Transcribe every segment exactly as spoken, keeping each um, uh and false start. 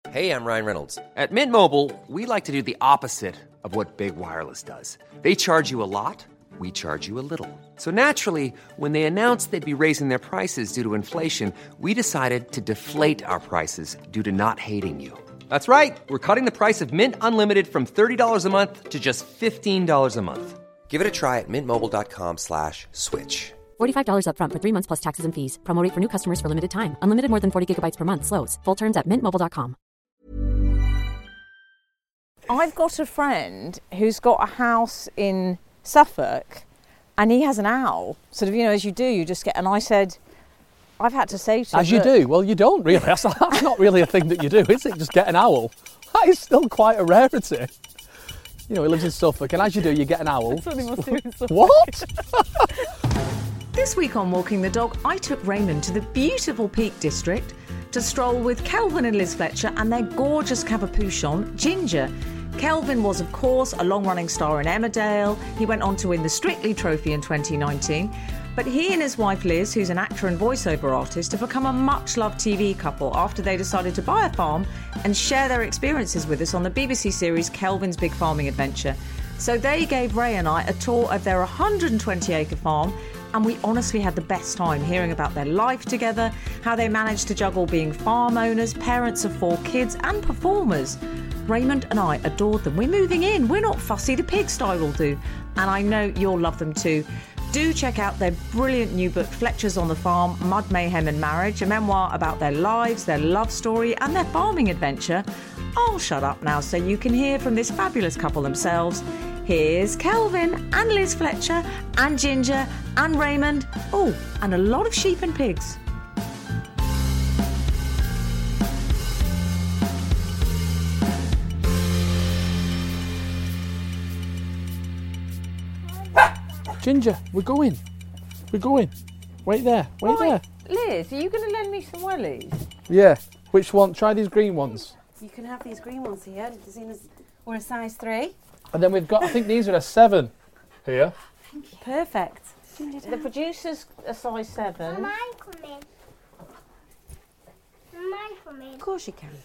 Hey, I'm Ryan Reynolds. At Mint Mobile, we like to do the opposite of what Big Wireless does. They charge you a lot, we charge you a little. So naturally, when they announced they'd be raising their prices due to inflation, we decided to deflate our prices due to not hating you. That's right. We're cutting the price of Mint Unlimited from thirty dollars a month to just fifteen dollars a month. Give it a try at mintmobile.com slash switch. forty-five dollars up front for three months plus taxes and fees. Promo rate for new customers for limited time. Unlimited more than forty gigabytes per month. Slows full terms at mint mobile dot com. I've got a friend who's got a house in Suffolk and he has an owl. Sort of, you know, as you do, you just get, and I said, I've had to say to him, As you do? Well, you don't really. That's, that's not really a thing that you do, is it? Just get an owl. That is still quite a rarity. You know, he lives in Suffolk, and as you do, you get an owl. That's what he must do in Suffolk. What? This week on Walking the Dog, I took Raymond to the beautiful Peak District to stroll with Kelvin and Liz Fletcher and their gorgeous Cavapouchon, Ginger. Kelvin was, of course, a long-running star in Emmerdale. He went on to win the Strictly Trophy in twenty nineteen. But he and his wife Liz, who's an actor and voiceover artist, have become a much-loved T V couple after they decided to buy a farm and share their experiences with us on the B B C series Kelvin's Big Farming Adventure. So they gave Ray and I a tour of their one hundred twenty acre farm, and we honestly had the best time hearing about their life together, how they managed to juggle being farm owners, parents of four kids and performers. Raymond and I adored them. We're moving in. We're not fussy. The pigsty will do. And I know you'll love them too. Do check out their brilliant new book, Fletcher's on the Farm, Mud, Mayhem and Marriage, a memoir about their lives, their love story and their farming adventure. I'll shut up now so you can hear from this fabulous couple themselves. Here's Kelvin and Liz Fletcher and Ginger and Raymond. Oh, and a lot of sheep and pigs. Ginger, we're going. We're going. Wait there. Wait Right, there. Liz, are you going to lend me some wellies? Yeah. Which one? Try these green ones. You can have these green ones here. We're a size three. And then we've got, I think these are a seven here. Perfect. The producer's a size seven. Mine come in. Mine come in. Of course you can.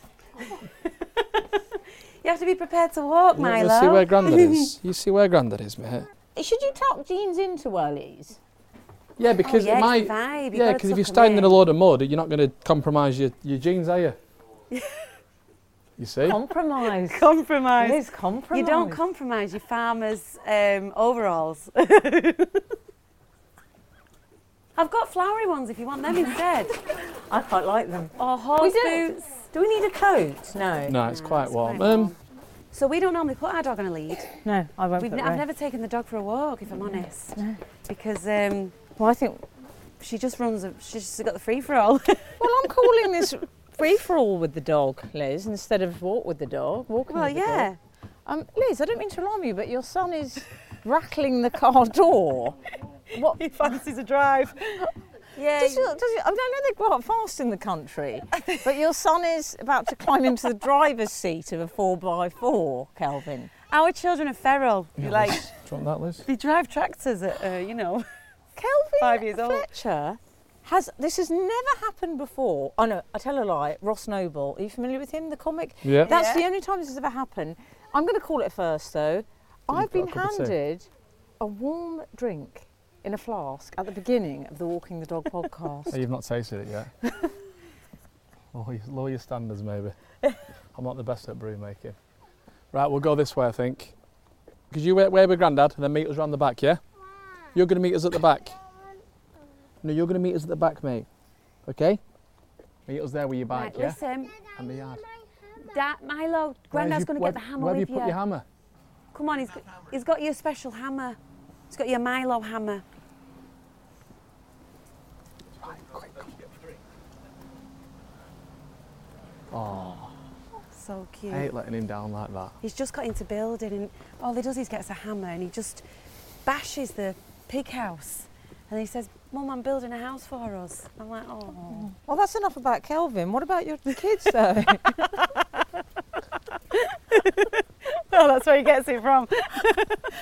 You have to be prepared to walk, You Milo. see where Grandad is? You see where Grandad is, mate? Should you tuck jeans into wellies? Yeah, because oh, yeah, it might. it's the vibe. You've Yeah, gotta because if tuck you're 'em standing in a in. load of mud, you're not going to compromise your, your jeans, are you? You see? Compromise. Compromise. Liz, compromise. You don't compromise your farmer's um, overalls. I've got flowery ones if you want them instead. I quite like them. Or horse We do. boots. Do we need a coat? No. No, it's No, quite it's warm. quite Um, warm. So we don't normally put our dog on a lead. No, I won't We've put n- I've Ray. never taken the dog for a walk, if I'm honest, No. because um, Well, I think... she just runs. A, she's just got the free for all. Well, I'm calling this free-for-all with the dog, Liz, instead of walk with the dog. Walking Well, with the yeah. dog. Um, Liz, I don't mean to alarm you, but your son is rattling the car door. What? He fancies a drive. Yeah. Does your, does your, I know they go up fast in the country, but your son is about to climb into the driver's seat of a four by four, Kelvin. Our children are feral. yeah, You like Liz, do you want that, Liz? they drive tractors at uh, you know. Kelvin Five years old. Fletcher has, this has never happened before. Oh no, I tell a lie, Ross Noble, are you familiar with him, the comic? Yeah. That's Yeah. the only time this has ever happened. I'm going to call it first though. I've got been a cup of tea? handed a warm drink in a flask at the beginning of the Walking the Dog podcast. Oh, you've not tasted it yet. lower, your, lower your standards, maybe. I'm not the best at brew making. Right, we'll go this way, I think. Because you wait, wait with Grandad and then meet us round the back, yeah? You're going to meet us at the back. No, you're going to meet us at the back, mate. Okay? Meet us there with your bike, Right, yeah? listen, And the yard. Dad, Milo, Where's Grandad's you- going to where- get the hammer Where have with you put your hammer? Come on, he's got, he's got your special hammer. He's got your Milo hammer. Right, quick. Oh, So cute. I hate letting him down like that. He's just got into building, and all he does is gets a hammer and he just bashes the pig house. And he says, "Mum, I'm building a house for us." I'm like, "Oh." Well, that's enough about Kelvin. What about your kids though? Oh, that's where he gets it from.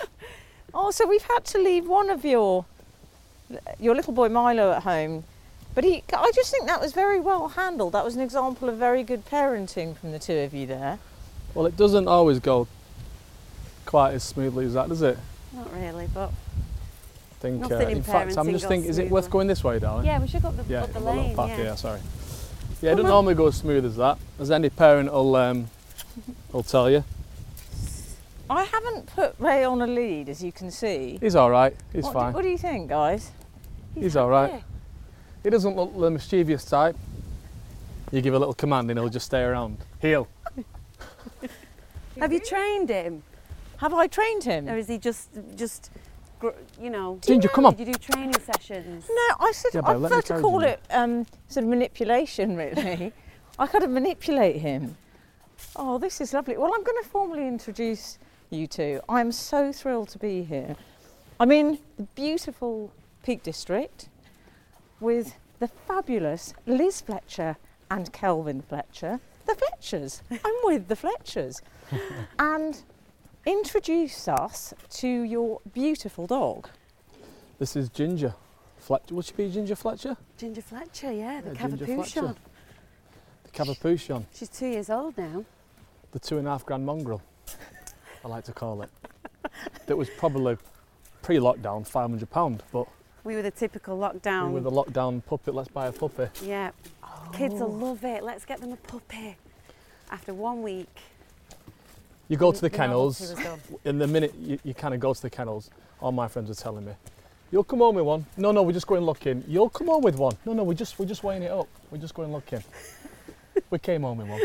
Oh, so we've had to leave one of your your little boy Milo at home But he, I just think that was very well handled. That was an example of very good parenting from the two of you there. Well, it doesn't always go quite as smoothly as that, does it? Not really, but I think, uh, Nothing in in fact, I'm parenting just goes thinking, is it worth smoothly. going this way, darling? yeah, we should go up the, Yeah, up the a little lane. path, yeah. yeah, sorry. Yeah, it doesn't normally go as smooth as that, as any parent will, um, will tell you. I haven't put Ray on a lead, as you can see. He's all right, he's what, fine. Do, what do you think, guys? He's all right. He doesn't look the mischievous type. You give a little command and he'll just stay around. Heel. Have you trained him, Have I trained him? or is he just just gr- you know? Ginger, come on. Did you do training sessions? No, I said Yeah, I babe, let me prefer to carry call you. it um, sort of manipulation, really. I kind of manipulate him. Oh, this is lovely. Well, I'm going to formally introduce you two. I'm so thrilled to be here. I'm in the beautiful Peak District with the fabulous Liz Fletcher and Kelvin Fletcher, the Fletchers. I'm with the Fletchers. And introduce us to your beautiful dog. This is Ginger Fletcher. Would she be Ginger Fletcher? Ginger Fletcher, yeah, the Yeah, Ginger Cavapuchon. Fletcher. The Cavapuchon. She's two years old now. The two and a half grand mongrel, I like to call it. That was probably pre-lockdown, five hundred pounds, but We were the typical lockdown. we were the lockdown puppy, let's buy a puppy. Yeah. Kids will love it. Let's get them a puppy. After one week. You go to the the kennels, novelty was done. in the minute you, you kind of go to the kennels, all my friends are telling me, you'll come home with one. No, no, we're just going looking. You'll come home with one. No, no, we're just, we're just weighing it up. We're just going looking. We came home with one.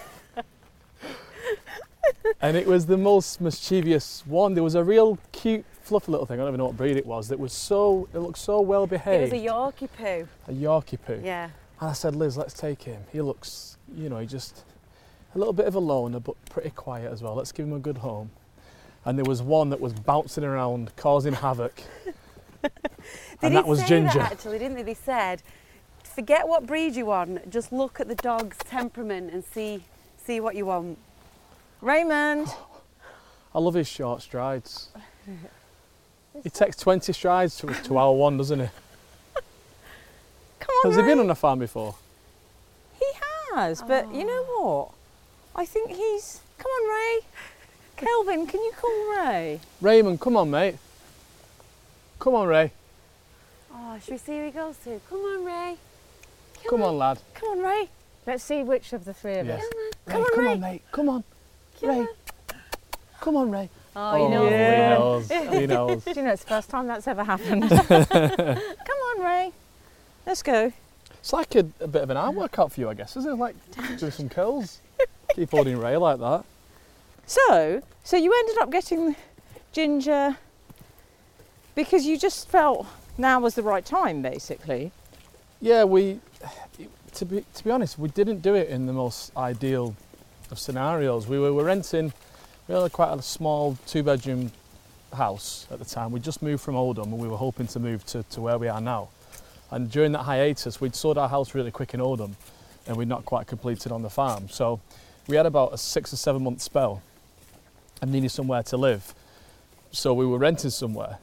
And it was the most mischievous one. There was a real cute, fluffy little thing, I don't even know what breed it was, that was so, it looked so well It was behaved. a Yorkie poo. A Yorkie poo. Yeah. And I said, Liz, let's take him. He looks, you know, he just a little bit of a loner, but pretty quiet as well. Let's give him a good home. And there was one that was bouncing around, causing havoc. They and did that was say Ginger. That actually, didn't they? They said, forget what breed you want, just look at the dog's temperament and see see what you want. Raymond. I love his short strides. He takes twenty strides to, to hour one, doesn't he? Come on, Has he Ray. been on a farm before? He has, but you know what? I think he's... Come on, Ray. Kelvin, can you call Ray? Raymond, come on, mate. Come on, Ray. Oh, should we see who he goes to? Come on, Ray. Come on, lad. Come on, Ray. Let's see which of the three of Yes. us. Ray, Come on, come Ray. on, mate. Come on. Ray. Come on, Ray. Oh, you know. He knows. He knows. Do you know, it's the first time that's ever happened. Come on, Ray. Let's go. It's like a, a bit of an arm workout for you, I guess, isn't it? Like do some curls. Keep holding Ray like that. So, so you ended up getting Ginger because you just felt now was the right time, basically. Yeah, we. To be to be honest, we didn't do it in the most ideal of scenarios. We were, were renting. We had quite a small two-bedroom house at the time. We just moved from Oldham, and we were hoping to move to, to where we are now. And during that hiatus, we'd sold our house really quick in Oldham, and we'd not quite completed on the farm. So we had about a six or seven month spell and needed somewhere to live. So we were renting somewhere.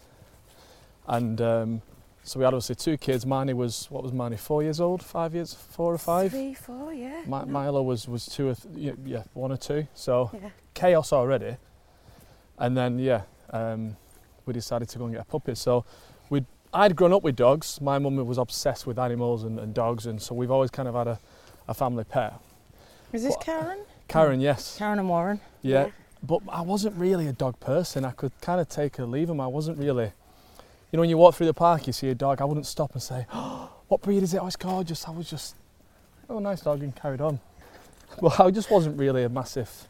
And um, so we had obviously two kids. Marnie was, what was Marnie, four years old? Five years, four or five? Three, four, yeah. Mi- Milo was, was two or, th- yeah, yeah, one or two. So Yeah. chaos already. And then, yeah, um, we decided to go and get a puppy. So we'd, I'd grown up with dogs. My mum was obsessed with animals and, and dogs, and so we've always kind of had a, a family pet. Is this What? Karen? Karen, yes. Karen and Warren. Yeah. Yeah. But I wasn't really a dog person. I could kind of take or leave them. I wasn't really... You know, when you walk through the park, you see a dog, I wouldn't stop and say, oh, what breed is it? Oh, it's gorgeous. I was just, oh, nice dog, and carried on. Well, I just wasn't really a massive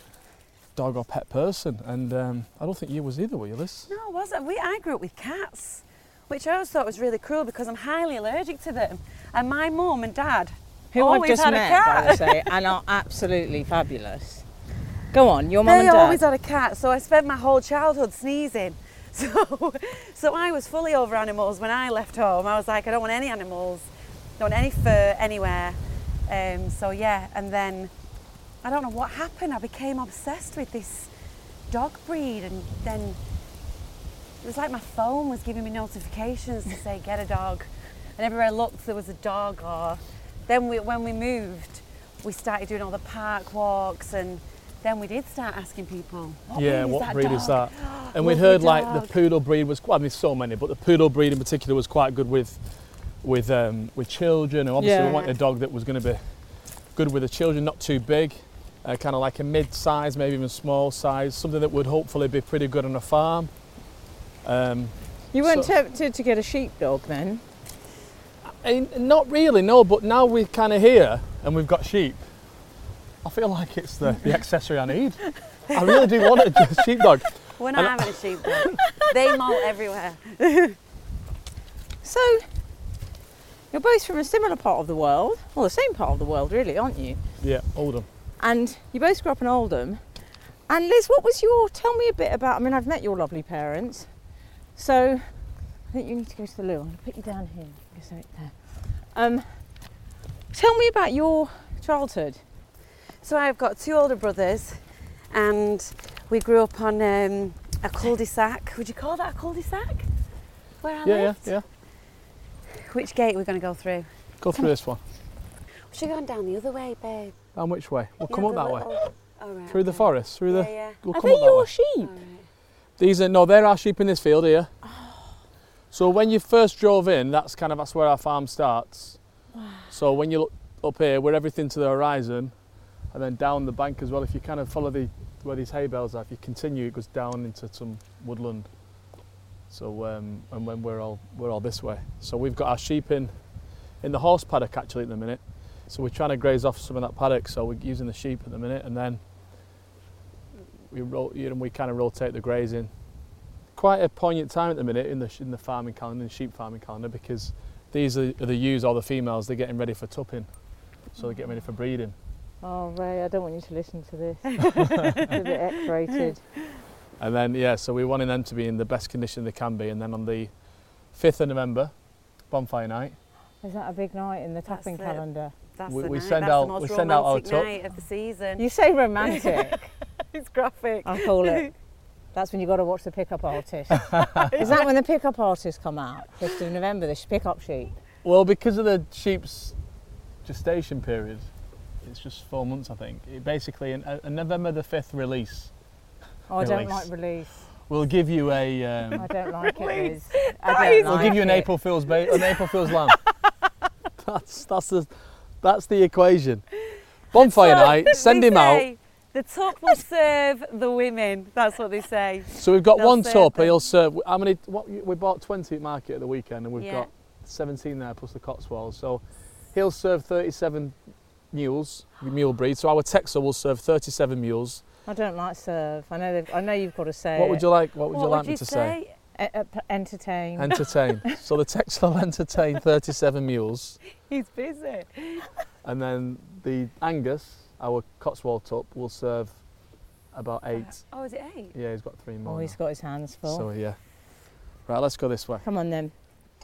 dog or pet person, and um, I don't think you was either, were you, Liz? No, I wasn't. We, I grew up with cats, which I always thought was really cruel because I'm highly allergic to them. And my mum and dad Who I've always just had met, a cat. by the way, and are absolutely fabulous. Go on, your mum They and dad. always had a cat, so I spent my whole childhood sneezing. So, so I was fully over animals when I left home. I was like, I don't want any animals, don't want any fur anywhere. Um, so yeah, and then I don't know what happened. I became obsessed with this dog breed, and then it was like my phone was giving me notifications to say get a dog. and everywhere I looked there was a dog. Or then we, when we moved, we started doing all the park walks, and then we did start asking people, what yeah, breed is what that breed dog? is that? And we'd Lovely heard like dog. the poodle breed was, well, I mean, so many, but the poodle breed in particular was quite good with with um, with children, and obviously Yeah. we wanted a dog that was going to be good with the children, not too big, uh, kind of like a mid-size, maybe even small size, something that would hopefully be pretty good on a farm. Um, You weren't so- tempted to get a sheepdog then? Eh, not really, no, but now we're kind of here and we've got sheep, I feel like it's the, the accessory I need. I really do want a sheepdog. We're not having a sheepdog. They molt everywhere. So, you're both from a similar part of the world, well, the same part of the world, really, aren't you? Yeah, Oldham. And you both grew up in Oldham. And Liz, what was your, tell me a bit about, I mean, I've met your lovely parents. So, I think you need to go to the loo. I'm going to put you down here. Just right there. Um, tell me about your childhood. So I've got two older brothers, and we grew up on um, a cul-de-sac. Would you call that a cul-de-sac? Where I Yeah, yeah, lived? yeah. Which gate are we going to go through? Go through this one. We should go down the other way, babe. Down which way? We'll You come know, up the that way. little- Oh, right, Through the okay. forest, through Yeah, the... yeah. We'll Are come they up that your way. sheep? All right. These are, no, they're our sheep in this field here. So when you first drove in, that's kind of, that's where our farm starts. So when you look up here, we're everything to the horizon, and then down the bank as well, if you kind of follow the where these hay bales are, if you continue, it goes down into some woodland. So um, and when we're all we're all this way. So we've got our sheep in in the horse paddock actually at the minute. So we're trying to graze off some of that paddock. So we're using the sheep at the minute, and then we ro- you know, we kind of rotate the grazing. Quite a poignant time at the minute in the sh- in the farming calendar, in the sheep farming calendar, because these are, are the ewes or the females. They're getting ready for tupping, so they're getting ready for breeding. Oh, Ray, I don't want you to listen to this. It's a bit X-rated. And then yeah, so we're wanting them to be in the best condition they can be. And then on the fifth of November, bonfire night, Is that a big night in the That's tapping it. calendour? That's We- the we night. send That's out- the most we send out our romantic tup. night of the season. You say romantic. It's graphic. I'll call it. That's when you got to watch the pickup artist. Is that when the pickup artists come out? fifth of November, the sh- pickup sheep. well, because of the sheep's gestation period, it's just four months, I think. It basically, a, a November the fifth release Oh, I don't Release. like release. will give you a. I Um, don't like it, Liz. That I is- don't we'll like give you an it. April Fool's ba- an April Fool's lamb. That's that's the that's the equation. Bonfire So night. Send they him out. say, The tuck will serve the women. That's what they say. So we've got They'll one serve tup. them. He'll serve. How many? What we bought twenty at market at the weekend, and we've Yeah. got seventeen there plus the Cotswolds. So he'll serve thirty-seven mules, mule breed. So our Texel will serve thirty-seven mules. I don't like serve. I know. they've- I know you've got to say. What would you like? What would What you like would me you to say? E- e- p- entertain. Entertain. So the Texel will entertain thirty-seven mules, He's busy. and then the Angus, our Cotswold tup, will serve about eight. Oh, is it eight? Yeah, he's got three more. Oh, he's got his hands full. So yeah. Right, let's go this way. Come on then.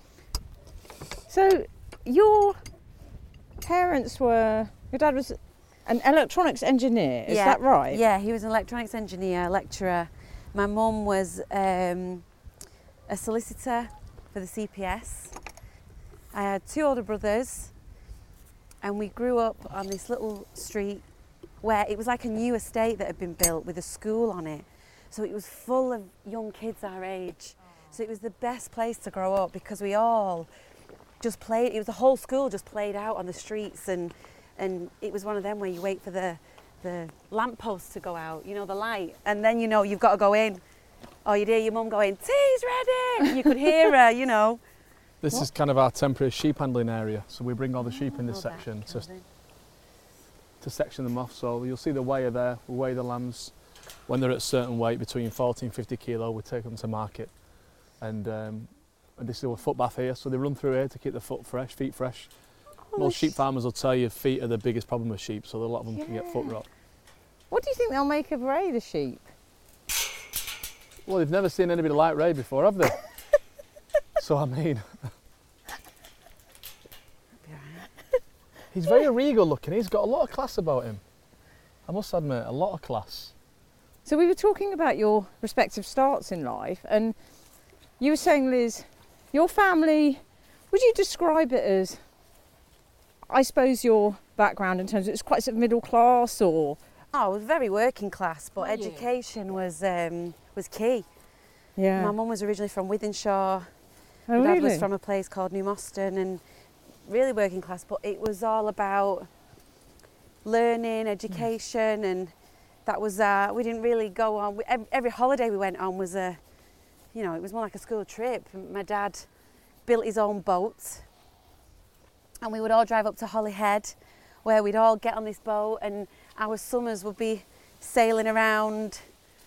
So, your parents were. Your dad was an electronics engineer. Is Yeah. that right? Yeah, he was an electronics engineer, lecturer. My mum was um, a solicitor for the C P S. I had two older brothers, and we grew up on this little street where it was like a new estate that had been built with a school on it. So it was full of young kids our age. So it was the best place to grow up because we all just played. It was the whole school just played out on the streets, and and it was one of them where you wait for the the lamppost to go out, you know, the light, and then you know you've got to go in. Or you'd hear your mum going, "Tea's ready!" And you could hear her, you know. This is kind of our temporary sheep handling area. So we bring all the sheep in this Oh, that section to, comes in. to section them off. So you'll see the weigher there. We weigh the lambs when they're at a certain weight, between forty and fifty kilo. We take them to market, and, um, and this is a foot bath here. So they run through here to keep the foot fresh, feet fresh. Oh, Most the sheep farmers will tell you feet are the biggest problem with sheep. So a lot of them can get foot Yeah. rot. What do you think they'll make of Ray the sheep? Well, they've never seen anybody like Ray before, have they? So I mean, Be all right. he's very regal looking. He's got a lot of class about him. I must admit, a lot of class. So we were talking about your respective starts in life, and you were saying, Liz, your family Would you describe it as, I suppose, your background in terms of it's quite sort of middle class, or? Oh, I was very working class, but Were you? education was um, was key. Yeah. My mum was originally from Wythenshawe. Oh, My dad really? was from a place called New Moston, and really working class, but it was all about learning, education, mm. and that was, uh, we didn't really go on, we, every, every holiday we went on was a, you know, it was more like a school trip. My dad built his own boat, and we would all drive up to Holyhead, where we'd all get on this boat, and our summers would be sailing around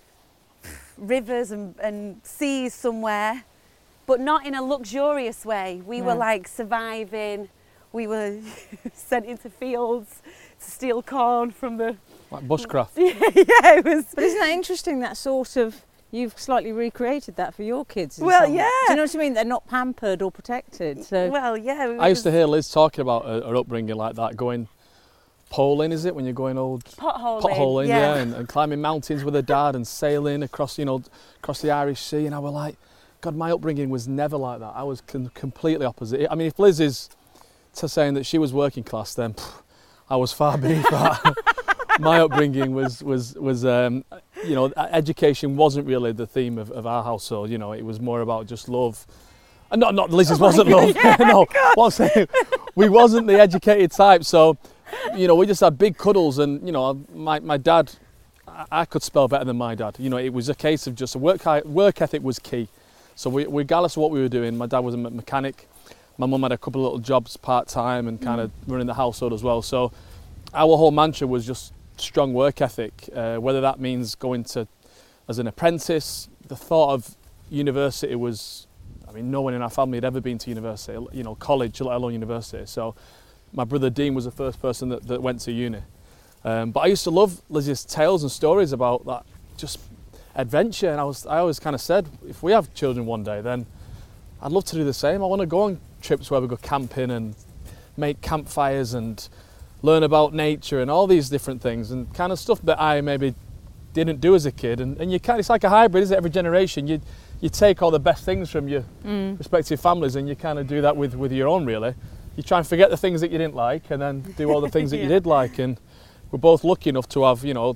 rivers and, and seas somewhere, but not in a luxurious way. We No. were like surviving. We were sent into fields to steal corn from the... Like bushcraft. yeah, it was... But isn't that interesting, that sort of, you've slightly recreated that for your kids? in Well, some way? yeah. Do you know what I mean? They're not pampered or protected. So Well, yeah. it I used to was hear Liz talking about her, her upbringing like that, going poling, is it, when you're going old potholing. potholing, yeah. yeah, and, and climbing mountains with her dad and sailing across, you know, across the Irish Sea. And I was like, God, my upbringing was never like that. I was con- completely opposite. I mean, if Liz is to saying that she was working class, then pff, I was far beneath that. My upbringing was was was um, you know, education wasn't really the theme of, of our household. You know, it was more about just love. And not not Liz's wasn't love. No, what I'm saying, we wasn't the educated type. So, you know, we just had big cuddles, and you know, my my dad, I, I could spell better than my dad. You know, it was a case of just a work work ethic was key. So we, regardless of what we were doing, my dad was a mechanic. My mum had a couple of little jobs part time and kind of mm. running the household as well. So our whole mantra was just strong work ethic. Uh, whether that means going to as an apprentice, the thought of university was, I mean, no one in our family had ever been to university, you know, college, let alone university. So my brother Dean was the first person that, that went to uni. Um, but I used to love Liz's tales and stories about that just adventure, and I was I always kind of said, if we have children one day, then I'd love to do the same. I want to go on trips where we go camping and make campfires and learn about nature and all these different things, and kind of stuff that I maybe didn't do as a kid. And, and you kind it's like a hybrid, isn't it? Every generation you you take all the best things from your mm. respective families, and you kind of do that with with your own. Really, you try and forget the things that you didn't like, and then do all the things that yeah. you did like. And we're both lucky enough to have, you know,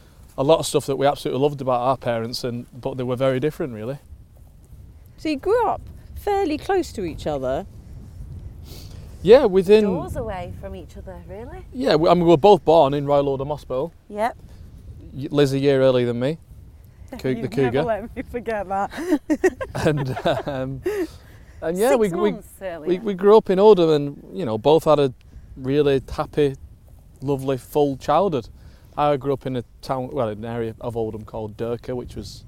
a lot of stuff that we absolutely loved about our parents, and but they were very different, really. So you grew up fairly close to each other. Yeah, within doors away from each other, really. Yeah, we, I mean, we were both born in Royal Oldham Hospital. Yep. Liz a year earlier than me. Coug- the cougar. Never let me forget that. and um, and yeah, Six we we, months we we grew up in Oldham, and you know, both had a really happy, lovely, full childhood. I grew up in a town, well, an area of Oldham called Durka, which was,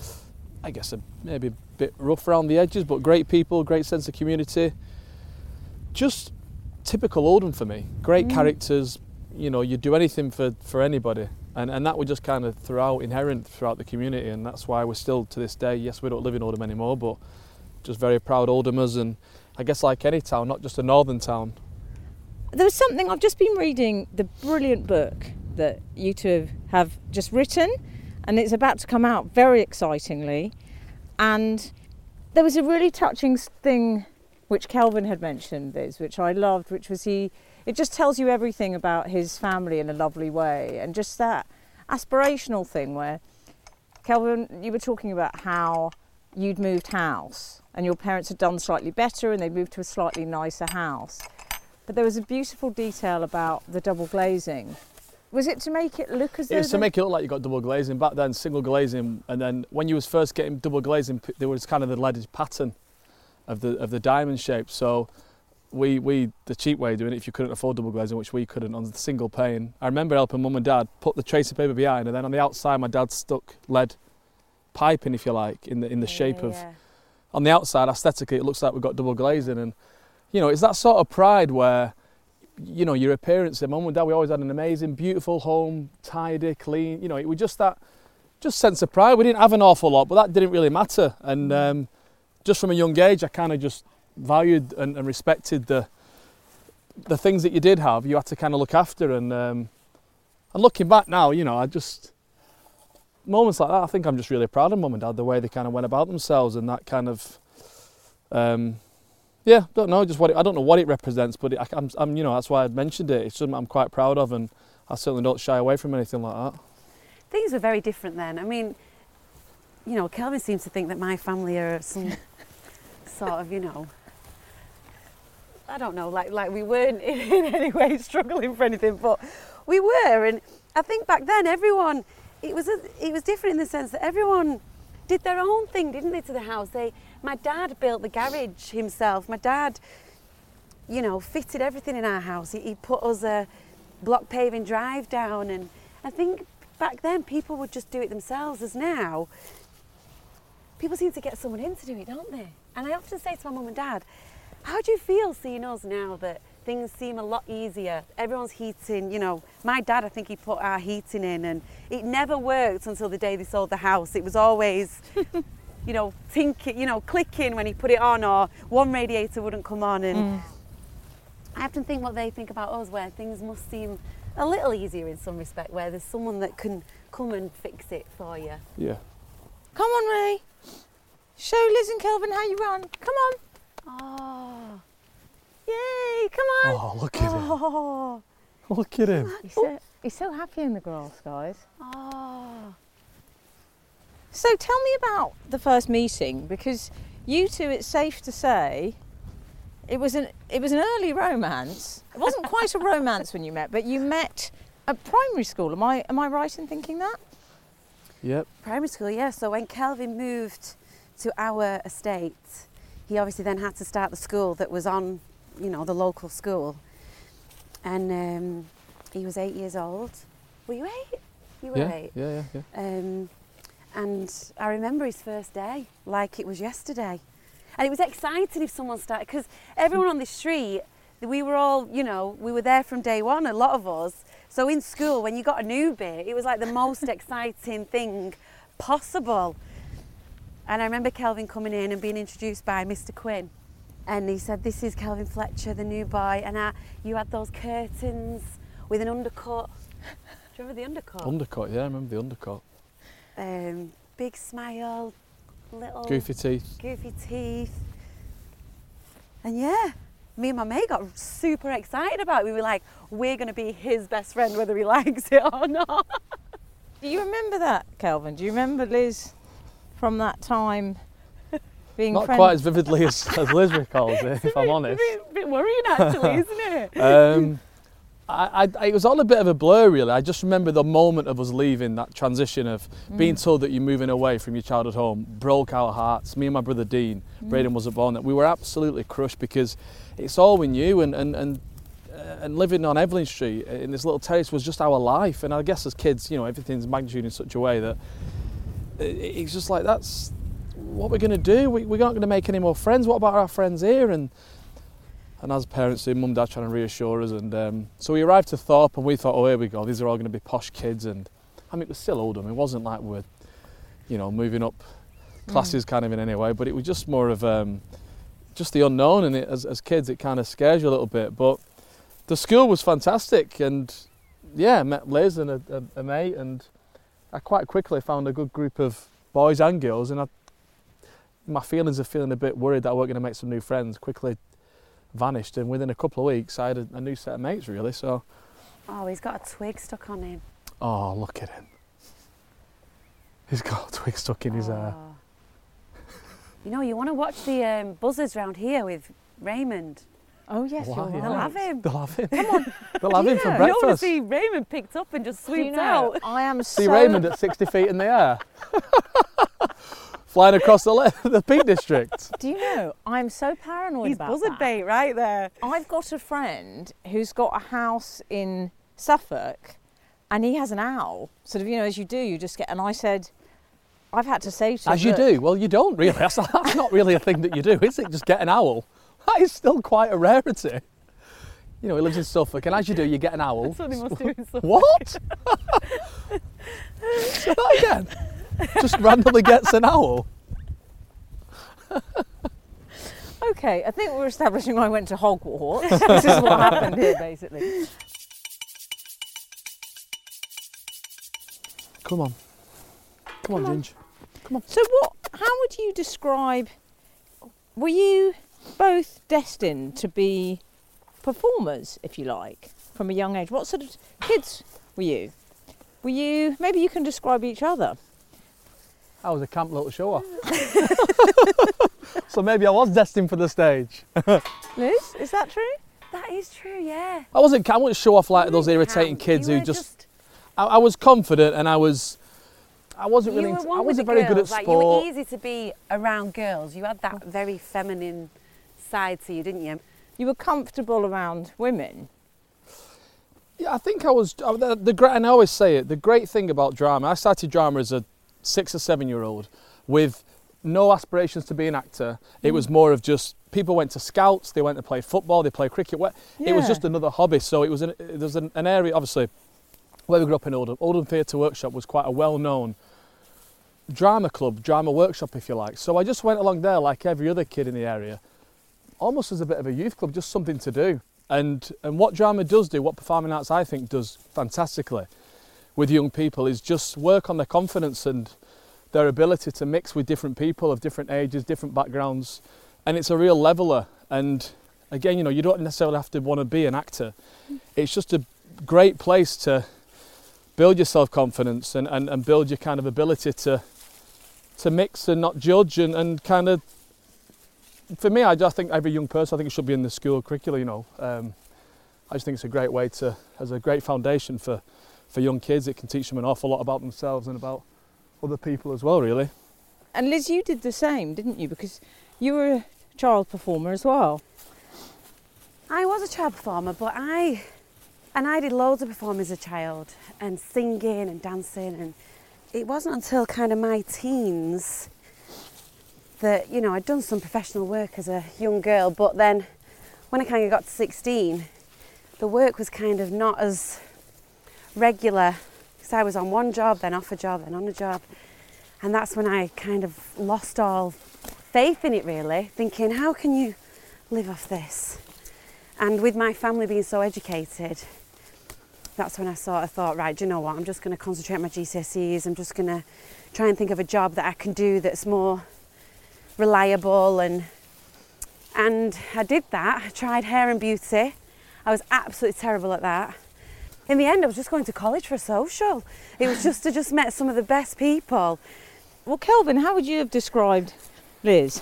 I guess, a, maybe a bit rough around the edges, but great people, great sense of community. Just typical Oldham for me. Great mm. characters, you know, you'd do anything for, for anybody. And and that was just kind of throughout, inherent throughout the community, and that's why we're still, to this day, yes, we don't live in Oldham anymore, but just very proud Oldhamers, and I guess like any town, not just a northern town. There was something, I've just been reading the brilliant book that you two have just written, and it's about to come out very excitingly. And there was a really touching thing which Kelvin had mentioned, Liz, which I loved, which was he, it just tells you everything about his family in a lovely way, and just that aspirational thing where, Kelvin, you were talking about how you'd moved house and your parents had done slightly better and they moved to a slightly nicer house. But there was a beautiful detail about the double glazing. Was it to make it look as though... It was to make it look like you got double glazing. Back then, single glazing, and then when you was first getting double glazing, there was kind of the leaded pattern of the of the diamond shape. So we, we the cheap way of doing it, if you couldn't afford double glazing, which we couldn't, on the single pane, I remember helping mum and dad put the tracing paper behind, and then on the outside my dad stuck lead piping, if you like, in the in the yeah, shape of... Yeah. On the outside, aesthetically, it looks like we've got double glazing, and you know, it's that sort of pride where, you know, your appearance, and mum and dad, we always had an amazing, beautiful home, tidy, clean. You know, it was just that, just sense of pride. We didn't have an awful lot, but that didn't really matter. And um, just from a young age, I kind of just valued and, and respected the the things that you did have. You had to kind of look after. And um, and looking back now, you know, I just moments like that. I think I'm just really proud of mum and dad, the way they kind of went about themselves, and that kind of um, Yeah, don't know, just what it, I don't know what it represents, but it, I, I'm, I'm, you know, that's why I mentioned it. It's something I'm quite proud of, and I certainly don't shy away from anything like that. Things were very different then. I mean, you know, Kelvin seems to think that my family are some sort of, you know, I don't know, like like we weren't in, in any way struggling for anything, but we were. And I think back then everyone, it was a, it was different in the sense that everyone did their own thing, didn't they, to the house? They, my dad built the garage himself. My dad, you know, fitted everything in our house. He, he put us a block paving drive down, and I think back then people would just do it themselves. As now, people seem to get someone in to do it, don't they? And I often say to my mum and dad, how do you feel seeing us now that things seem a lot easier? Everyone's heating, you know, my dad, I think he put our heating in, and it never worked until the day they sold the house. It was always, you know, tinking, you know, clicking when he put it on, or one radiator wouldn't come on. And mm. I often think what they think about us, where things must seem a little easier in some respect, where there's someone that can come and fix it for you. Yeah. Come on, Ray. Show Liz and Kelvin how you run. Come on. Oh. Yay, come on. Oh, look at oh. him. Look at him. He's so, he's so happy in the grass, guys. Oh. So tell me about the first meeting, because you two, it's safe to say, it was an it was an early romance. It wasn't quite a romance when you met, but you met at primary school. Am I am I right in thinking that? Yep. Primary school, yeah. So when Kelvin moved to our estate, he obviously then had to start the school that was on, you know, the local school. And um, he was eight years old. Were you eight? You were yeah, eight? Yeah, yeah, yeah. Um, and I remember his first day like it was yesterday. And it was exciting if someone started, because everyone on the street, we were all, you know, we were there from day one, a lot of us. So in school, when you got a newbie, it was like the most exciting thing possible. And I remember Kelvin coming in and being introduced by Mister Quinn. And he said, this is Kelvin Fletcher, the new boy. And I, you had those curtains with an undercut. Do you remember the undercut? Undercut, yeah, I remember the undercut. Um, big smile, little... Goofy teeth. Goofy teeth. And yeah, me and my mate got super excited about it. We were like, we're going to be his best friend whether he likes it or not. Do you remember that, Kelvin? Do you remember Liz from that time being Not friend- quite as vividly as, as Liz recalls it, if I'm honest. It's a bit, bit worrying actually, isn't it? Um, I, I, it was all a bit of a blur really. I just remember the moment of us leaving, that transition of mm. being told that you're moving away from your childhood home, broke our hearts. Me and my brother Dean, mm. Braden wasn't born, that we were absolutely crushed, because it's all we knew, and, and, and, uh, and living on Evelyn Street in this little terrace was just our life. And I guess as kids, you know, everything's magnitude in such a way that it, it's just like, that's what we're going to do. We, we're not going to make any more friends. What about our friends here? And And as parents do, mum and dad trying to reassure us. And um, so we arrived to Thorpe and we thought, oh, here we go, these are all going to be posh kids. And I mean, it was still Oldham. It wasn't like we're, you know, moving up classes mm. kind of in any way, but it was just more of um, just the unknown. And it, as, as kids, it kind of scares you a little bit. But the school was fantastic. And yeah, I met Liz and a, a, a mate, and I quite quickly found a good group of boys and girls. And I, my feelings of feeling a bit worried that I weren't going to make some new friends quickly vanished, and within a couple of weeks I had a, a new set of mates really. So oh, he's got a twig stuck on him. Oh, look at him, he's got a twig stuck in oh. his hair. You know, you want to watch the um, buzzards round here with Raymond. Oh yes, Why, you're yeah. They'll have him. They'll have him. Come on. They'll have him for know? breakfast. You want to see Raymond picked up and just swooped you know, out. I am see so Raymond at sixty feet in the air flying across the, le- the Peak District. Do you know, I'm so paranoid He's about buzzard that. bait right there. I've got a friend who's got a house in Suffolk, and he has an owl. Sort of, you know, as you do, you just get. And I said, I've had to say to him, As you do? Well, you don't really. That's, that's not really a thing that you do, is it? Just get an owl. That is still quite a rarity. You know, he lives in Suffolk, and as you do, you get an owl. That's what he must do in Suffolk. What? Say that again. Just randomly gets an owl. Okay, I think we're establishing I went to Hogwarts. This is what happened here, basically. Come on. Come on, Come on. Ginge. Come on. So what, how would you describe, were you, both destined to be performers, if you like, from a young age. What sort of kids were you? Were you, maybe you can describe each other. I was a camp little show off. So maybe I was destined for the stage. Liz, is that true? That is true, yeah. I wasn't, I wouldn't show off like those You irritating can't. kids You who were just, I, I was confident and I was, I wasn't You really, were into- one I with wasn't the very good at girls, like, sport. You were easy to be around girls. You had that very feminine side to you, didn't you? You were comfortable around women. Yeah, I think I was, uh, the, the great, and I always say it, the great thing about drama, I started drama as a six or seven year old with no aspirations to be an actor. It was more of just, people went to scouts, they went to play football, they played cricket. Wh- It was Yeah. just another hobby. So it was an, there was an, an area, obviously, where we grew up in Oldham. Oldham Theatre Workshop was quite a well-known drama club, drama workshop, if you like. So I just went along there like every other kid in the area, almost as a bit of a youth club, just something to do. And and what drama does do, what performing arts I think does fantastically with young people, is just work on their confidence and their ability to mix with different people of different ages, different backgrounds, and it's a real leveler. And again, you know, you don't necessarily have to want to be an actor. It's just a great place to build your self-confidence and, and, and build your kind of ability to to mix and not judge and, and kind of, for me, I just think every young person, I think it should be in the school curriculum, you know. Um, I just think it's a great way to, as a great foundation for, for young kids. It can teach them an awful lot about themselves and about other people as well, really. And Liz, you did the same, didn't you? Because you were a child performer as well. I was a child performer, but I, and I did loads of performing as a child, and singing and dancing, and it wasn't until kind of my teens that, you know, I'd done some professional work as a young girl, but then when I kind of got to sixteen, the work was kind of not as regular, because I was on one job, then off a job, then on a job, and that's when I kind of lost all faith in it, really, thinking, how can you live off this? And with my family being so educated, that's when I sort of thought, right, do you know what, I'm just going to concentrate on my G C S Es, I'm just going to try and think of a job that I can do that's more reliable, and and I did that. I tried hair and beauty. I was absolutely terrible at that. In the end, I was just going to college for a social. It was just, I just met some of the best people. Well, Kelvin, how would you have described Liz?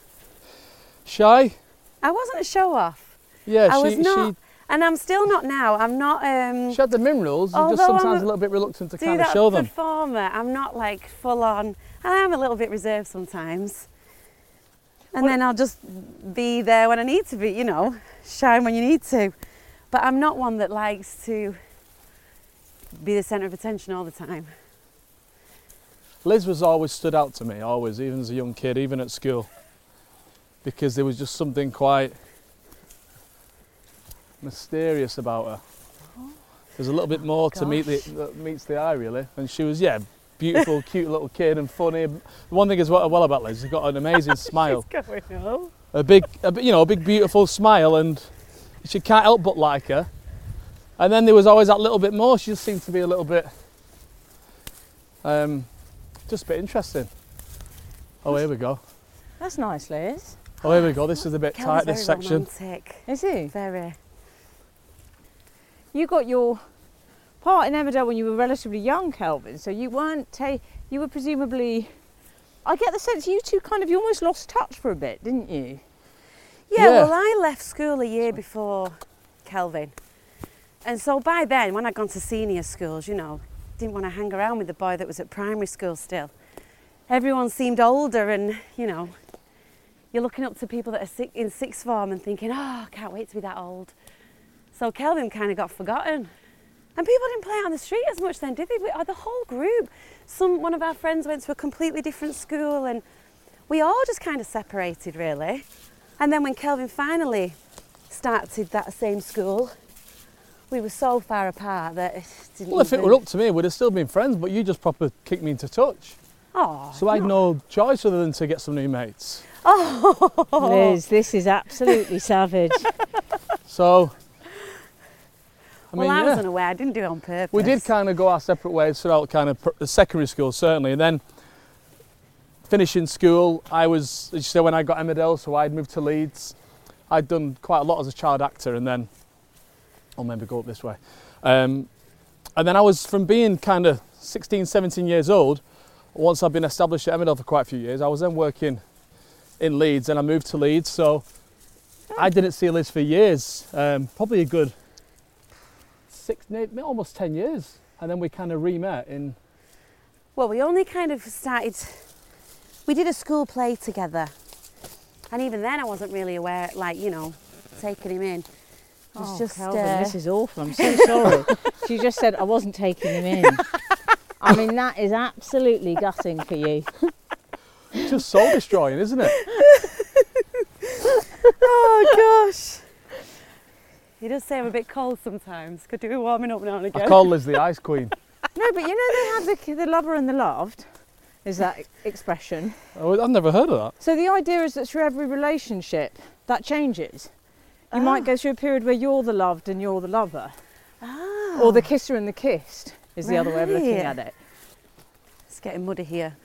Shy? I wasn't a show-off. Yeah, I she, was not, she, and I'm still not now. I'm not... Um, she had the minerals, you're just although I'm sometimes a- a little bit reluctant to do kind of that show them. performer. I'm not like full on. I am a little bit reserved sometimes. And then I'll just be there when I need to be, you know, shine when you need to. But I'm not one that likes to be the centre of attention all the time. Liz was always stood out to me, always, even as a young kid, even at school, because there was just something quite mysterious about her. There's a little bit more to meet the, that meets the eye, really. And she was, yeah, beautiful, cute little kid and funny. The one thing as well, well about Liz, she's got an amazing smile. She's going on. A big, a, big- you know, a big beautiful smile, and she can't help but like her. And then there was always that little bit more. She just seemed to be a little bit, um, just a bit interesting. Oh, here we go. That's nice, Liz. Oh, here we go. This is a bit Kelvin's tight, this very section. romantic. Is he? Very. You got your part in Emmerdale when you were relatively young, Kelvin, so you weren't, ta- you were presumably, I get the sense you two kind of, you almost lost touch for a bit, didn't you? Yeah, Yeah. well, I left school a year before Kelvin. And so by then, when I'd gone to senior schools, you know, didn't want to hang around with the boy that was at primary school still. Everyone seemed older, and, you know, you're looking up to people that are si- in sixth form and thinking, oh, I can't wait to be that old. So Kelvin kind of got forgotten. And people didn't play out on the street as much then, did they? We, uh, the whole group. Some, one of our friends went to a completely different school, and we all just kind of separated, really. And then when Kelvin finally started that same school, we were so far apart that it didn't Well, if it even- were up to me, we'd have still been friends, but you just proper kicked me into touch. Oh, So I had no choice other than to get some new mates. Liz, this is absolutely savage. So, I well, mean, I was yeah. unaware. I didn't do it on purpose. We did kind of go our separate ways throughout kind of pr- the secondary school, certainly, and then finishing school, I was, as you say, when I got Emmerdale, so I'd moved to Leeds. I'd done quite a lot as a child actor, and then, I'll maybe go up this way. Um, and then I was, from being kind of sixteen, seventeen years old, once I'd been established at Emmerdale for quite a few years, I was then working in Leeds, and I moved to Leeds, so I didn't see Liz for years, um, probably a good six, maybe almost ten years, and then we kind of re-met in... Well, we only kind of started, we did a school play together, and even then I wasn't really aware, like, you know, taking him in. It was Oh, just, Calvin, uh, this is awful. I'm so sorry. She just said I wasn't taking him in. I mean, that is absolutely gutting for you. Just soul destroying, isn't it? Oh gosh. He does say I'm a bit cold sometimes. Could do with warming up now and again. I call Liz the Ice Queen. No, but you know they have the, the lover and the loved, is that e- expression. Oh, I've never heard of that. So the idea is that through every relationship, that changes. You Ah. might go through a period where you're the loved and you're the lover. Ah. Or the kisser and the kissed is the other way of looking Right. at it. It's getting muddy here.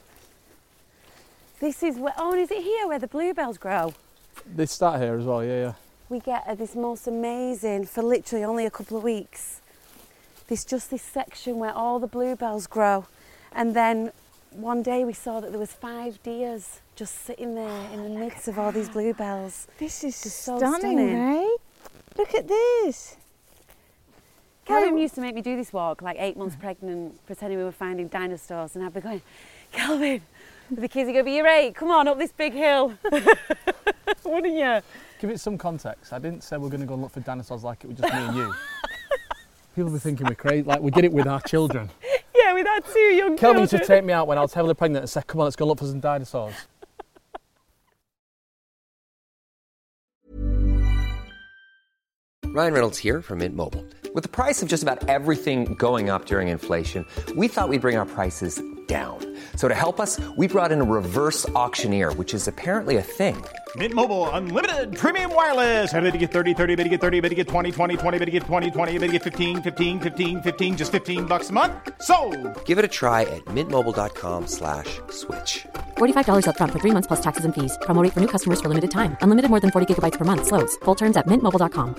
This is where, oh, and is it here where the bluebells grow? They start here as well, yeah, yeah. We get uh, this most amazing, for literally only a couple of weeks, this just this section where all the bluebells grow. And then one day we saw that there was five deers just sitting there in the midst of all these bluebells. This is Just so stunning, stunning. eh? Look at this. Calvin used to make me do this walk, like eight months pregnant, pretending we were finding dinosaurs, and I'd be going, Calvin, with the kids, he'd go, but you're eight, come on, up this big hill. Wouldn't you? Give it some context. I didn't say we're going to go and look for dinosaurs like it was just me and you. People be thinking we're crazy, like we did it with our children. Yeah, with our two young Kelvin used to children. take me out when I was heavily pregnant and say, come on, let's go look for some dinosaurs. Ryan Reynolds here from Mint Mobile. With the price of just about everything going up during inflation, we thought we'd bring our prices down. So to help us, we brought in a reverse auctioneer, which is apparently a thing. Mint Mobile Unlimited Premium Wireless. How to get thirty, thirty, how to get thirty, how to get twenty, twenty, twenty, how to get twenty, twenty, how to get fifteen, fifteen, fifteen, fifteen, just fifteen bucks a month? Sold! Give it a try at mintmobile.com slash switch. forty-five dollars up front for three months plus taxes and fees. Promo rate for new customers for limited time. Unlimited more than forty gigabytes per month. Slows full terms at mint mobile dot com.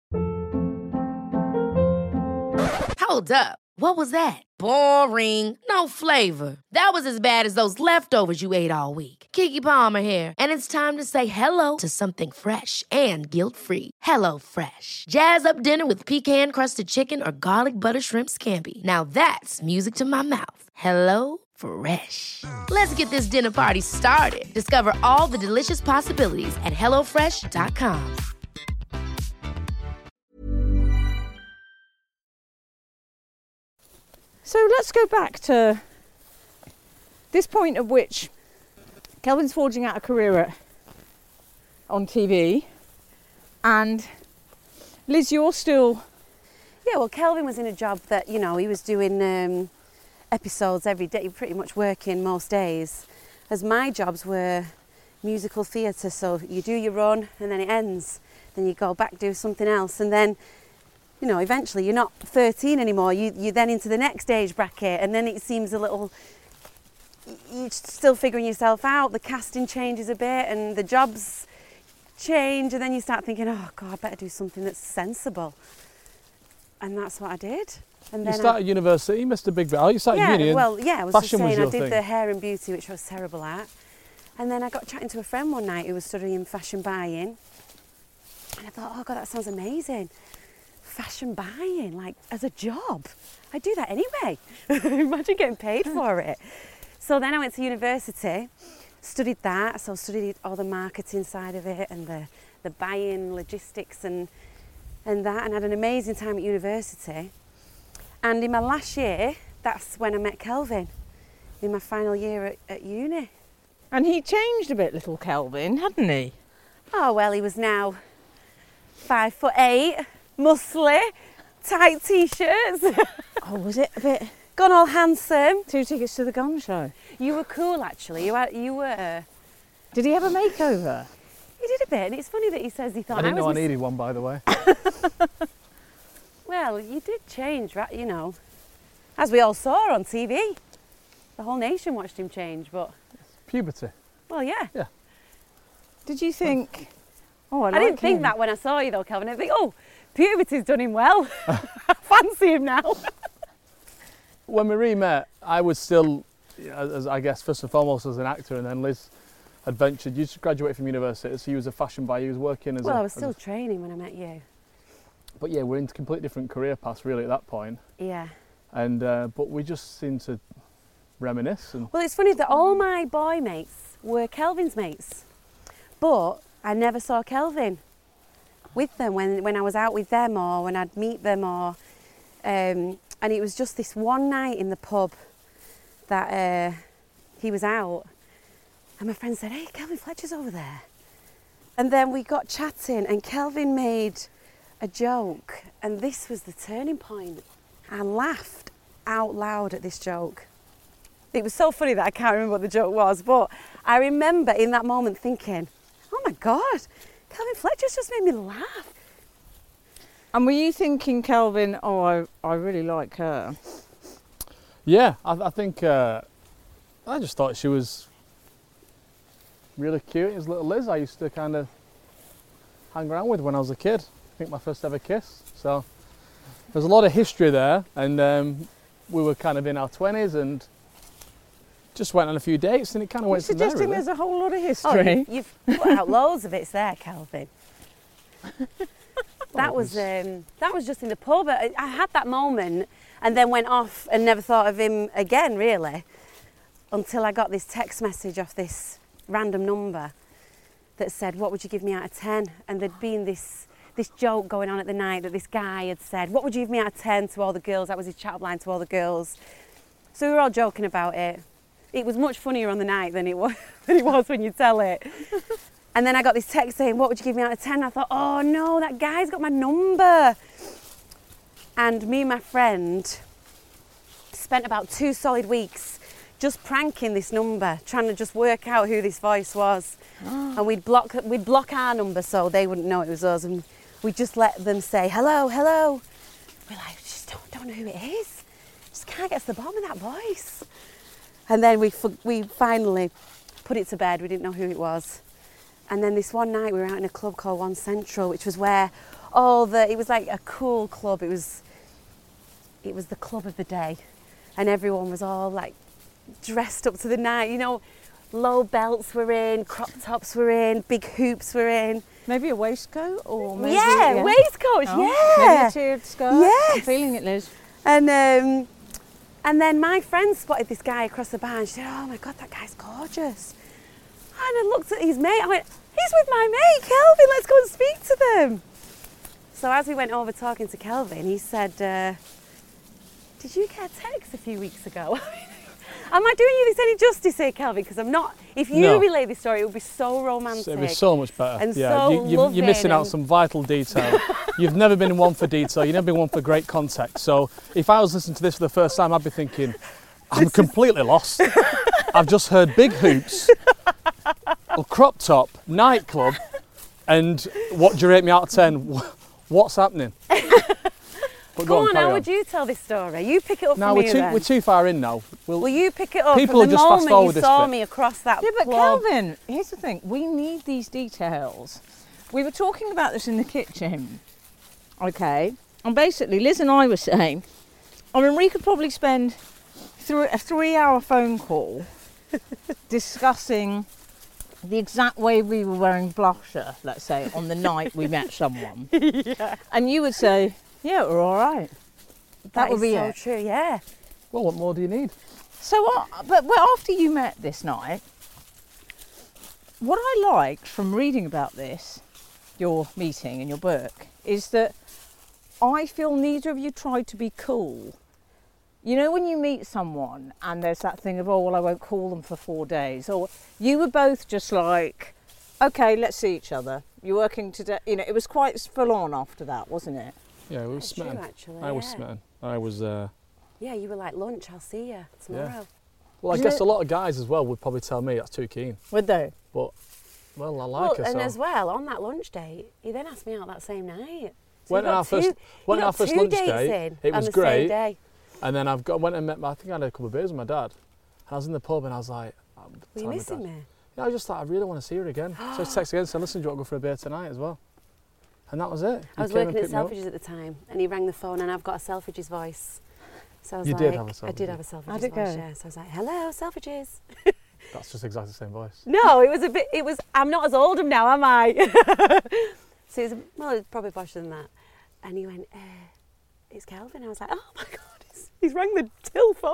Hold up. What was that? Boring. No flavor. That was as bad as those leftovers you ate all week. Keke Palmer here, and it's time to say hello to something fresh and guilt-free. Hello Fresh. Jazz up dinner with pecan-crusted chicken or garlic butter shrimp scampi. Now that's music to my mouth. Hello Fresh. Let's get this dinner party started. Discover all the delicious possibilities at hello fresh dot com. So let's go back to this point at which Kelvin's forging out a career at, on T V, and Liz, you're still... Yeah, well, Kelvin was in a job that, you know, he was doing um, episodes every day, pretty much working most days, as my jobs were musical theatre, so you do your run and then it ends, then you go back, do something else, and then, you know, eventually you're not thirteen anymore, you, you're then into the next age bracket, and then it seems a little, you're still figuring yourself out, the casting changes a bit and the jobs change, and then you start thinking, oh God, I better do something that's sensible. And that's what I did. And You then started I, university, you missed a big bit. Oh, you started yeah, uni and well, yeah, I was just fashion was saying, I your did thing. the hair and beauty, which I was terrible at. And then I got chatting to a friend one night who was studying fashion buying. And I thought, oh God, that sounds amazing. Fashion buying, like as a job. I do that anyway. Imagine getting paid for it. So then I went to university, studied that. So I studied all the marketing side of it and the, the buying, logistics and, and that, and had an amazing time at university. And in my last year, that's when I met Kelvin, in my final year at, at uni. And he changed a bit, little Kelvin, hadn't he? Oh, well, he was now five foot eight, muscly, tight t-shirts, Oh, was it a bit... gone all handsome. Two tickets to the gun show. You were cool, actually. You were. You were. Did he have a makeover? He did a bit, and it's funny that he says he thought I didn't was know I mis- needed one, by the way. Well, you did change, right? You know, as we all saw on T V. The whole nation watched him change, but Puberty. Well, yeah. Yeah. Did you think, oh, I, I like didn't think him. that when I saw you though, Kelvin. I think, oh, puberty's done him well. I fancy him now. When we re-met, I was still, as I guess, first and foremost as an actor, and then Liz had ventured. You just graduated from university, so you was a fashion buyer. You was working as well, a... I was still as, training when I met you. But yeah, we're in completely different career paths really at that point. Yeah. And uh, but we just seemed to reminisce. And Well, it's funny that all my boy mates were Kelvin's mates, but I never saw Kelvin with them when, when I was out with them or when I'd meet them or... Um, and it was just this one night in the pub that uh, he was out and my friend said, hey, Kelvin Fletcher's over there. And then we got chatting and Kelvin made a joke and this was the turning point. I laughed out loud at this joke. It was so funny that I can't remember what the joke was, but I remember in that moment thinking, oh my God, Kelvin Fletcher's just made me laugh. And were you thinking, Kelvin, oh, I, I really like her? yeah, I, I think uh, I just thought she was really cute. As little Liz I used to kind of hang around with when I was a kid. I think my first ever kiss. So there's a lot of history there, and um, we were kind of in our twenties and just went on a few dates, and it kind of went You're from there. suggesting Really. there's a whole lot of Oh, history. you, you've put out loads of it's there, Kelvin. That was um, that was just in the pub. I, I had that moment and then went off and never thought of him again, really, until I got this text message off this random number that said, what would you give me out of ten? And there'd been this this joke going on at the night that this guy had said, what would you give me out of ten to all the girls? That was his chat line to all the girls. So we were all joking about it. It was much funnier on the night than it was, than it was when you tell it. And then I got this text saying, what would you give me out of ten? I thought, oh no, that guy's got my number. And me and my friend spent about two solid weeks just pranking this number, trying to just work out who this voice was. And we'd block, we'd block our number so they wouldn't know it was us. And we'd just let them say, hello, hello. We're like, just don't, don't know who it is. Just can't get to the bottom of that voice. And then we, we finally put it to bed. We didn't know who it was. And then this one night we were out in a club called One Central, which was where all the, it was like a cool club. It was, it was the club of the day. And everyone was all like dressed up to the night. You know, low belts were in, crop tops were in, big hoops were in. Maybe a waistcoat or maybe... Yeah, yeah. waistcoats, Oh, yeah. Maybe a tiered skirt. Yes. I'm feeling it, Liz. And um, and then my friend spotted this guy across the bar and she said, oh my God, that guy's gorgeous. And I looked at his mate, I went, he's with my mate, Kelvin, let's go and speak to them. So as we went over talking to Kelvin, he said, uh, did you get a text a few weeks ago? Am I doing you this any justice here, Kelvin? Because I'm not, if you No. relay this story, it would be so romantic. It'd be so much better. And yeah, so you, you, you're missing out loving some vital detail. You've never been one for detail. You've never been one for great context. So if I was listening to this for the first time, I'd be thinking, I'm completely lost. I've just heard big hoops, a crop top, nightclub, and what do you rate me out of ten? What's happening? But Go on, carry how would you tell this story? You pick it up No, from we're here too, then. we're too far in now. We'll, Will you pick it up People from will the just fast moment forward you this saw bit. me across that Yeah, but club? Kelvin, here's the thing. We need these details. We were talking about this in the kitchen, okay? And basically, Liz and I were saying, I mean, we could probably spend three, a three-hour phone call discussing the exact way we were wearing blusher, let's say, on the night we met someone. Yeah. And you would say, yeah, we're all right. That, That would is be so it. true, yeah. well, what more do you need? So, what, but well, after you met this night, what I liked from reading about this, your meeting and your book, is that I feel neither of you tried to be cool. You know, when you meet someone and there's that thing of, oh, well, I won't call them for four days. Or you were both just like, okay, let's see each other. You're working today. You know, it was quite full on after that, wasn't it? Yeah, we were That's true, smitten. actually, I was yeah. smitten. I was... Uh, Yeah, you were like, lunch, I'll see you tomorrow. well, I Isn't guess it- a lot of guys as well would probably tell me that's too keen. Would they? But, well, I like Well, her, and so... as well, on that lunch date, he then asked me out that same night. So Went you on got our first- two, went you on our got first two lunch dates date. in It on was the great. Same day. And then I've got went and met. My, I think I had a couple of beers with my dad, and I was in the pub, and I was like, Were you time of missing dad. me? Yeah, I just thought I really want to see her again. So I texted again, said, listen, do you want to go for a beer tonight as well? And that was it. I was You came working and at picked me up. Selfridges at the time, and he rang the phone, and I've got a Selfridges voice. So I was You like, did have a I did Selfridges. have a Selfridges How'd it voice, go? yeah. So I was like, hello, Selfridges. That's just exactly the same voice. No, it was a bit, it was, I'm not as old now, am I? So it was, well, it's probably posher than that. And he went, uh, it's Kelvin. I was like, oh my God, he's, he's rang the till phone.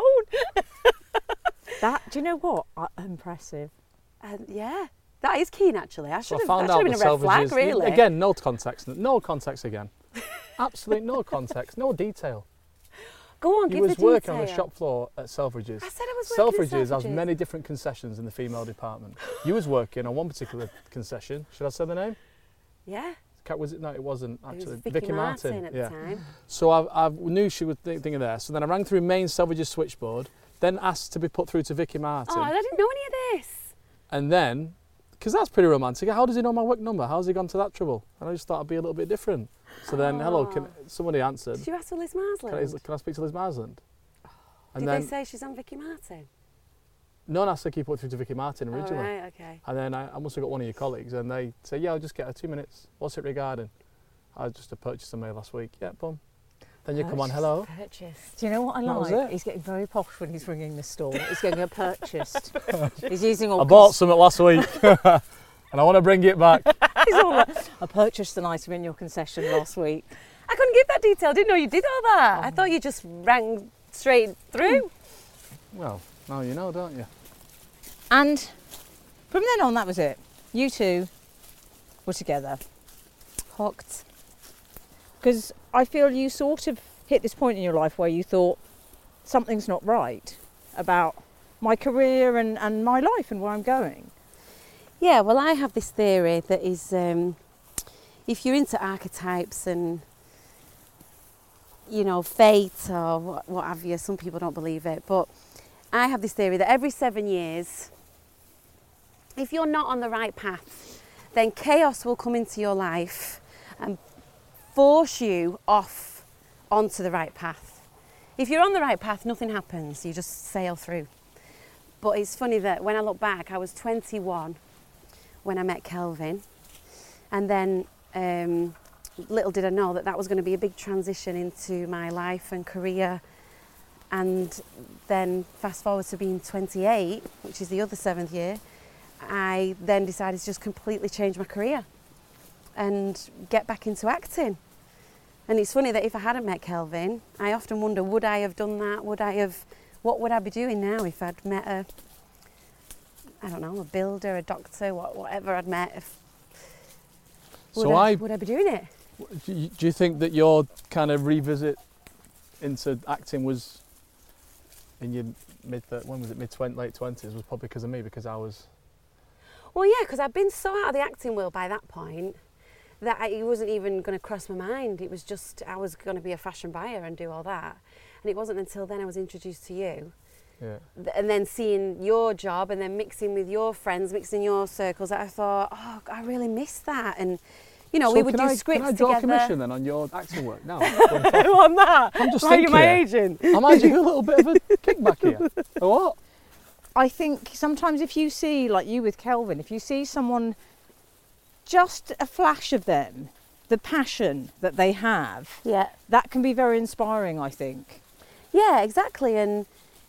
That, do you know what? Uh, impressive. And yeah, that is keen actually. I So should I have, found that out should have the been a red flag, Selfridges. really. Again, no context. No context again. Absolute no context, no detail. Go on, He give was the working on the detail. shop floor at Selfridges. I said I was working at Selfridges has Selfridges. many different concessions in the female department. You was working on one particular concession. Should I say the name? Yeah, Cat was it? No, it wasn't it actually. was Vicky, Martin, at yeah. the time. So I, I knew she was th- thinking there. So then I rang through main Selfridges switchboard, then asked to be put through to Vicky Martin, Oh, I didn't know any of this. and then, because that's pretty romantic. How does he know my work number? How's he gone to that trouble? And I just thought I'd be a little bit different. So then, hello, can somebody answered? Did you ask for Liz Can Marsland? I, can I speak to Liz Marsland? And Did then they say she's on Vicky Martin? no one asked to keep put through to Vicky Martin Oh, originally. right, okay. And then I, I must have got one of your colleagues, and they say, "Yeah, I'll just get her two minutes. What's it regarding?" I just a purchase a mail last week. Yeah, boom. Then you come on, hello. Purchase. Do you know what I That was like? it. He's getting very posh when he's ringing the store. He's getting a purchased. He's using all. I bought something last week, and I want to bring it back. He's all like, I purchased an item in your concession last week. I couldn't give that detail. I didn't know you did all that. I thought you just rang straight through. Well, now you know, don't you? And from then on, that was it. You two were together. Hooked. Because I feel you sort of hit this point in your life where you thought something's not right about my career and, and my life and where I'm going. Yeah, well, I have this theory that is, um, if you're into archetypes and, you know, fate or what, what have you, some people don't believe it, but I have this theory that every seven years, if you're not on the right path, then chaos will come into your life and force you off onto the right path. If you're on the right path, nothing happens, you just sail through. But it's funny that when I look back, I was twenty-one when I met Kelvin, and then um, little did I know that that was going to be a big transition into my life and career. And then fast forward to being twenty-eight, which is the other seventh year, I then decided to just completely change my career and get back into acting. And it's funny that if I hadn't met Kelvin, I often wonder, would I have done that? Would I have, what would I be doing now if I'd met a, I don't know, a builder, a doctor, what, whatever I'd met? If, would, So I, I- would I be doing it? Do you, do you think that your kind of revisit into acting was in your mid, when was it, mid twenty, late twenties, was probably because of me, because I was. Well, yeah, because I'd been so out of the acting world by that point that I, it wasn't even going to cross my mind. It was just I was going to be a fashion buyer and do all that. And it wasn't until then I was introduced to you. Yeah. Th- And then seeing your job and then mixing with your friends, mixing your circles, that I thought, oh, I really miss that. And, you know, So we would can do I, scripts Can I draw together. a commission then on your acting work now? on that? I'm just Like, you're thinking my here. agent. I might do a little bit of a kickback here. Or what? I think sometimes if you see, like you with Kelvin, if you see someone, just a flash of them, the passion that they have, Yeah. that can be very inspiring, I think. Yeah, exactly. And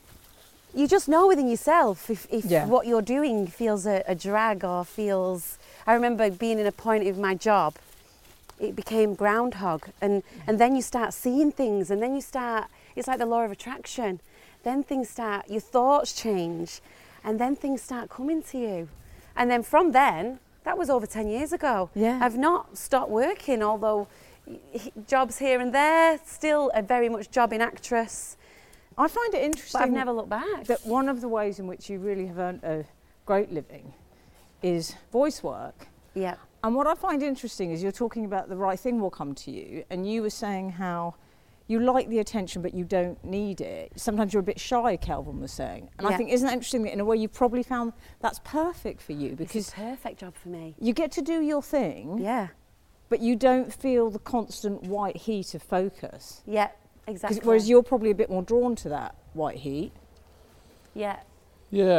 you just know within yourself if, if Yeah. what you're doing feels a, a drag or feels... I remember being in a point of my job, it became groundhog. And, and then you start seeing things and then you start... It's like the law of attraction. Then things start... Your thoughts change and then things start coming to you. And then from then, that was over ten years ago. Yeah. I've not stopped working, although h- jobs here and there, still a very much jobbing actress. I find it interesting But I've never looked back. that one of the ways in which you really have earned a great living is voice work. Yeah. And what I find interesting is you're talking about the right thing will come to you, and you were saying how you like the attention but you don't need it. Sometimes you're a bit shy, Kelvin was saying. And I Yeah. think, isn't that interesting that in a way you probably found that's perfect for you, It's because a perfect job for me. you get to do your thing, Yeah. but you don't feel the constant white heat of focus. Yeah, 'Cause- exactly. Whereas you're probably a bit more drawn to that white heat. Yeah. Yeah.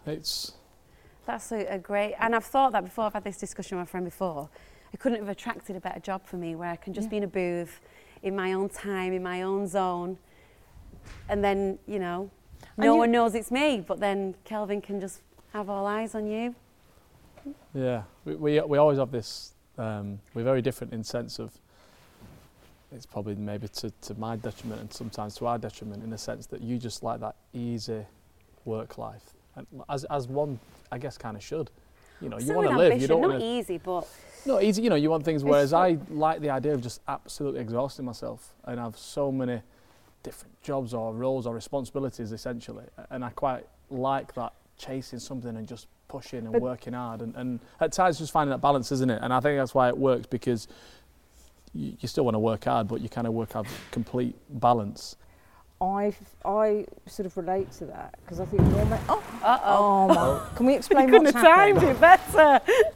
It's That's a, a great, and I've thought that before. I've had this discussion with my friend before. I couldn't have attracted a better job for me, where I can just Yeah. be in a booth, in my own time, in my own zone, and then you know, And no you- one knows it's me. But then Kelvin can just have all eyes on you. yeah. We we, we always have this. Um, we're very different in sense of. It's probably maybe to, to my detriment and sometimes to our detriment, in the sense that you just like that easy work life, and as as one, I guess, kind of should. You know, you Still want to with live. You ambition, don't not want to. easy, but No, easy. You know, you want things. It's Whereas so- I like the idea of just absolutely exhausting myself and have so many different jobs or roles or responsibilities, essentially. And I quite like that, chasing something and just pushing and But- working hard. And, and at times, just finding that balance, isn't it? And I think that's why it works, because you, you still want to work hard, but you kind of work out complete balance. I I sort of relate to that because I think normally. Oh, uh oh, oh my! Can we explain couldn't what's have timed happened? it better.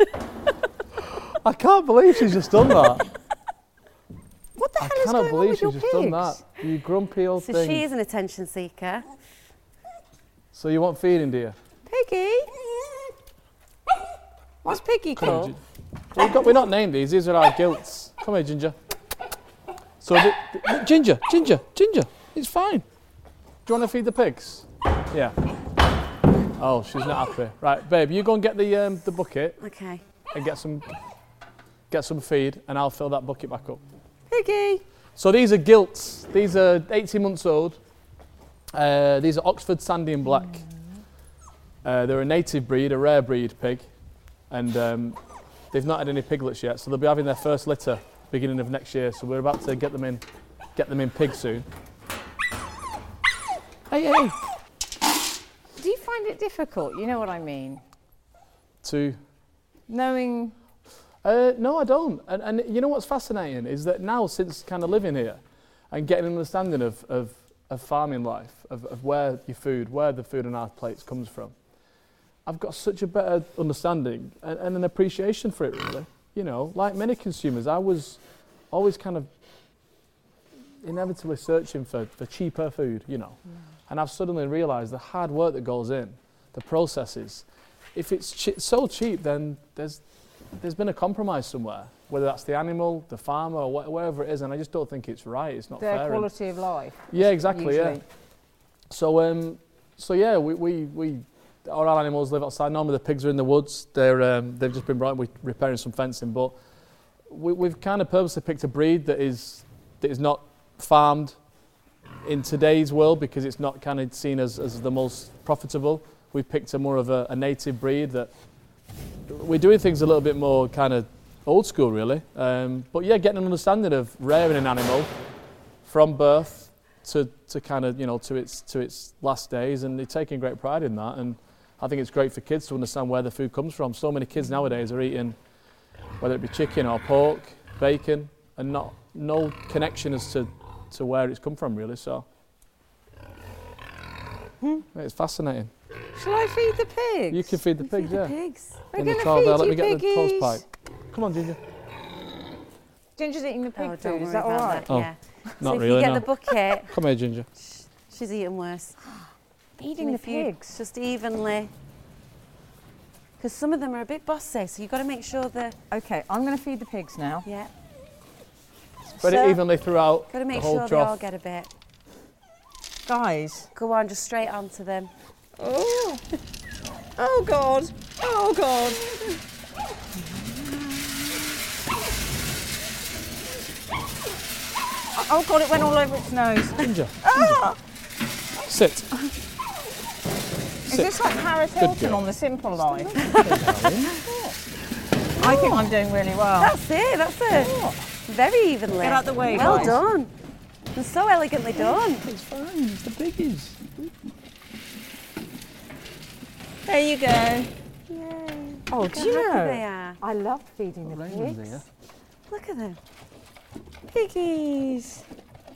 I can't believe she's just done that. What the I hell is cannot going on believe with she's your just done pigs? that. You grumpy old So thing. she is an attention seeker. So you want feeding, do you? Piggy. What's Piggy Come on, called? Gin- We've got, we're not named these, these are our gilts. Come here, Ginger. So, the, the, Ginger, Ginger, Ginger, it's fine. Do you want to feed the pigs? Yeah. Oh, she's not happy. Right, babe, you go and get the um, the bucket Okay. and get some get some feed, and I'll fill that bucket back up. Piggy. So these are gilts. These are eighteen months old. Uh, these are Oxford Sandy and Black. Uh, they're a native breed, a rare breed pig, and um, they've not had any piglets yet, so they'll be having their first litter beginning of next year. So we're about to get them in, get them in pig soon. Hey, hey. Do you find it difficult? You know what I mean? To Knowing. Uh, no, I don't. And, and you know what's fascinating is that now, since kind of living here and getting an understanding of, of, of farming life, of, of where your food, where the food on our plates comes from, I've got such a better understanding and, and an appreciation for it, really. You know, like many consumers, I was always kind of inevitably searching for, for cheaper food, you know. Mm. And I've suddenly realised the hard work that goes in, the processes. If it's che- so cheap, then there's there's been a compromise somewhere, whether that's the animal, the farmer, or wh- wherever it is, and I just don't think it's right. It's not Their fair. quality of life. Yeah, exactly. Usually. Yeah. So um, so yeah, we we we all our animals live outside. Normally the pigs are in the woods. They're um, they've just been brought. We're repairing some fencing, but we, we've kind of purposely picked a breed that is that is not farmed in today's world, because it's not kind of seen as, as the most profitable. We've picked a more of a, a native breed that we're doing things a little bit more kind of old school, really. Um, but yeah, getting an understanding of rearing an animal from birth to, to kind of, you know, to its to its last days, and they're taking great pride in that. And I think it's great for kids to understand where the food comes from. So many kids nowadays are eating, whether it be chicken or pork, bacon, and not no connection as to to where it's come from, really. So Hmm. it's fascinating. Shall I feed the pigs? You can feed the pigs, Feed yeah. the pigs. We're In the going to trough feed there. Let you me get the close piggies. pipe. Come on, Ginger. Ginger's eating the pig Oh, don't food. Is worry that all about right? that, Oh, yeah. Not so if really, you get no. the bucket, Come here, Ginger. she's eating worse. Feeding And the if you pigs. just evenly, because some of them are a bit bossy, so you've got to make sure they're, Okay, I'm going to feed the pigs now. yeah, Spread So- it evenly throughout got to make the whole sure they all trough. get a bit. Guys. Go on, just straight onto them. Oh. Oh, God. Oh, God. Oh, God, it went all over its nose. Ginger, Ah! sit. Is Sit. this like Paris Good Hilton girl. on The Simple Life? I think I'm doing really well. That's it, that's it. Very evenly. Get out the way, Well guys. done. And so elegantly done. It's fine, it's the piggies. There you go. Yay. Oh, Look do how you happy know? they are. I love feeding the Raymond's pigs. here. Look at them. Piggies.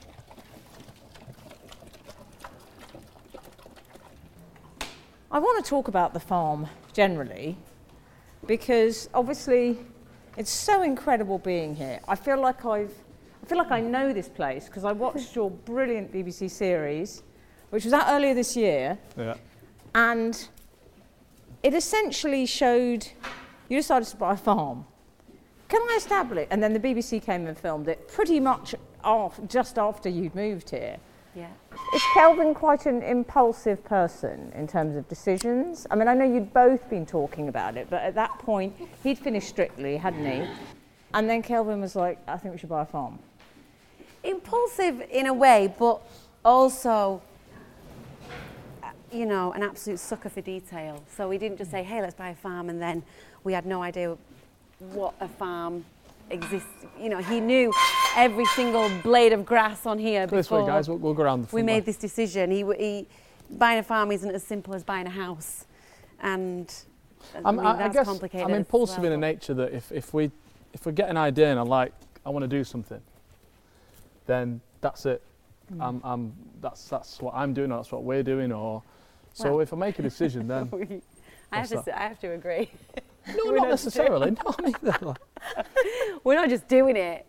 I want to talk about the farm generally because obviously it's so incredible being here. I feel like I've I feel like I know this place because I watched your brilliant B B C series, which was out earlier this year, Yeah. and it essentially showed you decided to buy a farm. Can I establish? And then the B B C came and filmed it pretty much off, just after you'd moved here. Yeah. Is Kelvin quite an impulsive person in terms of decisions? I mean, I know you'd both been talking about it, but at that point, he'd finished Strictly, hadn't he? And then Kelvin was like, I think we should buy a farm. Impulsive in a way, but also, you know, an absolute sucker for detail. So we didn't just say, hey, let's buy a farm, and then we had no idea what a farm exists. You know, he knew every single blade of grass on here Go before this way, guys. We'll, we'll go around the front we made way. this decision. He, he buying a farm isn't as simple as buying a house, and I, I'm, mean, I, I that's guess complicated. I'm impulsive well, in a nature that if, if we if we get an idea and I like I want to do something, then that's it. Mm. I'm, I'm that's that's what I'm doing. Or that's what we're doing. Or so well, if I make a decision, then we, I have to. Say, I have to agree. No, We're not, not necessarily. No, neither. We're not just doing it.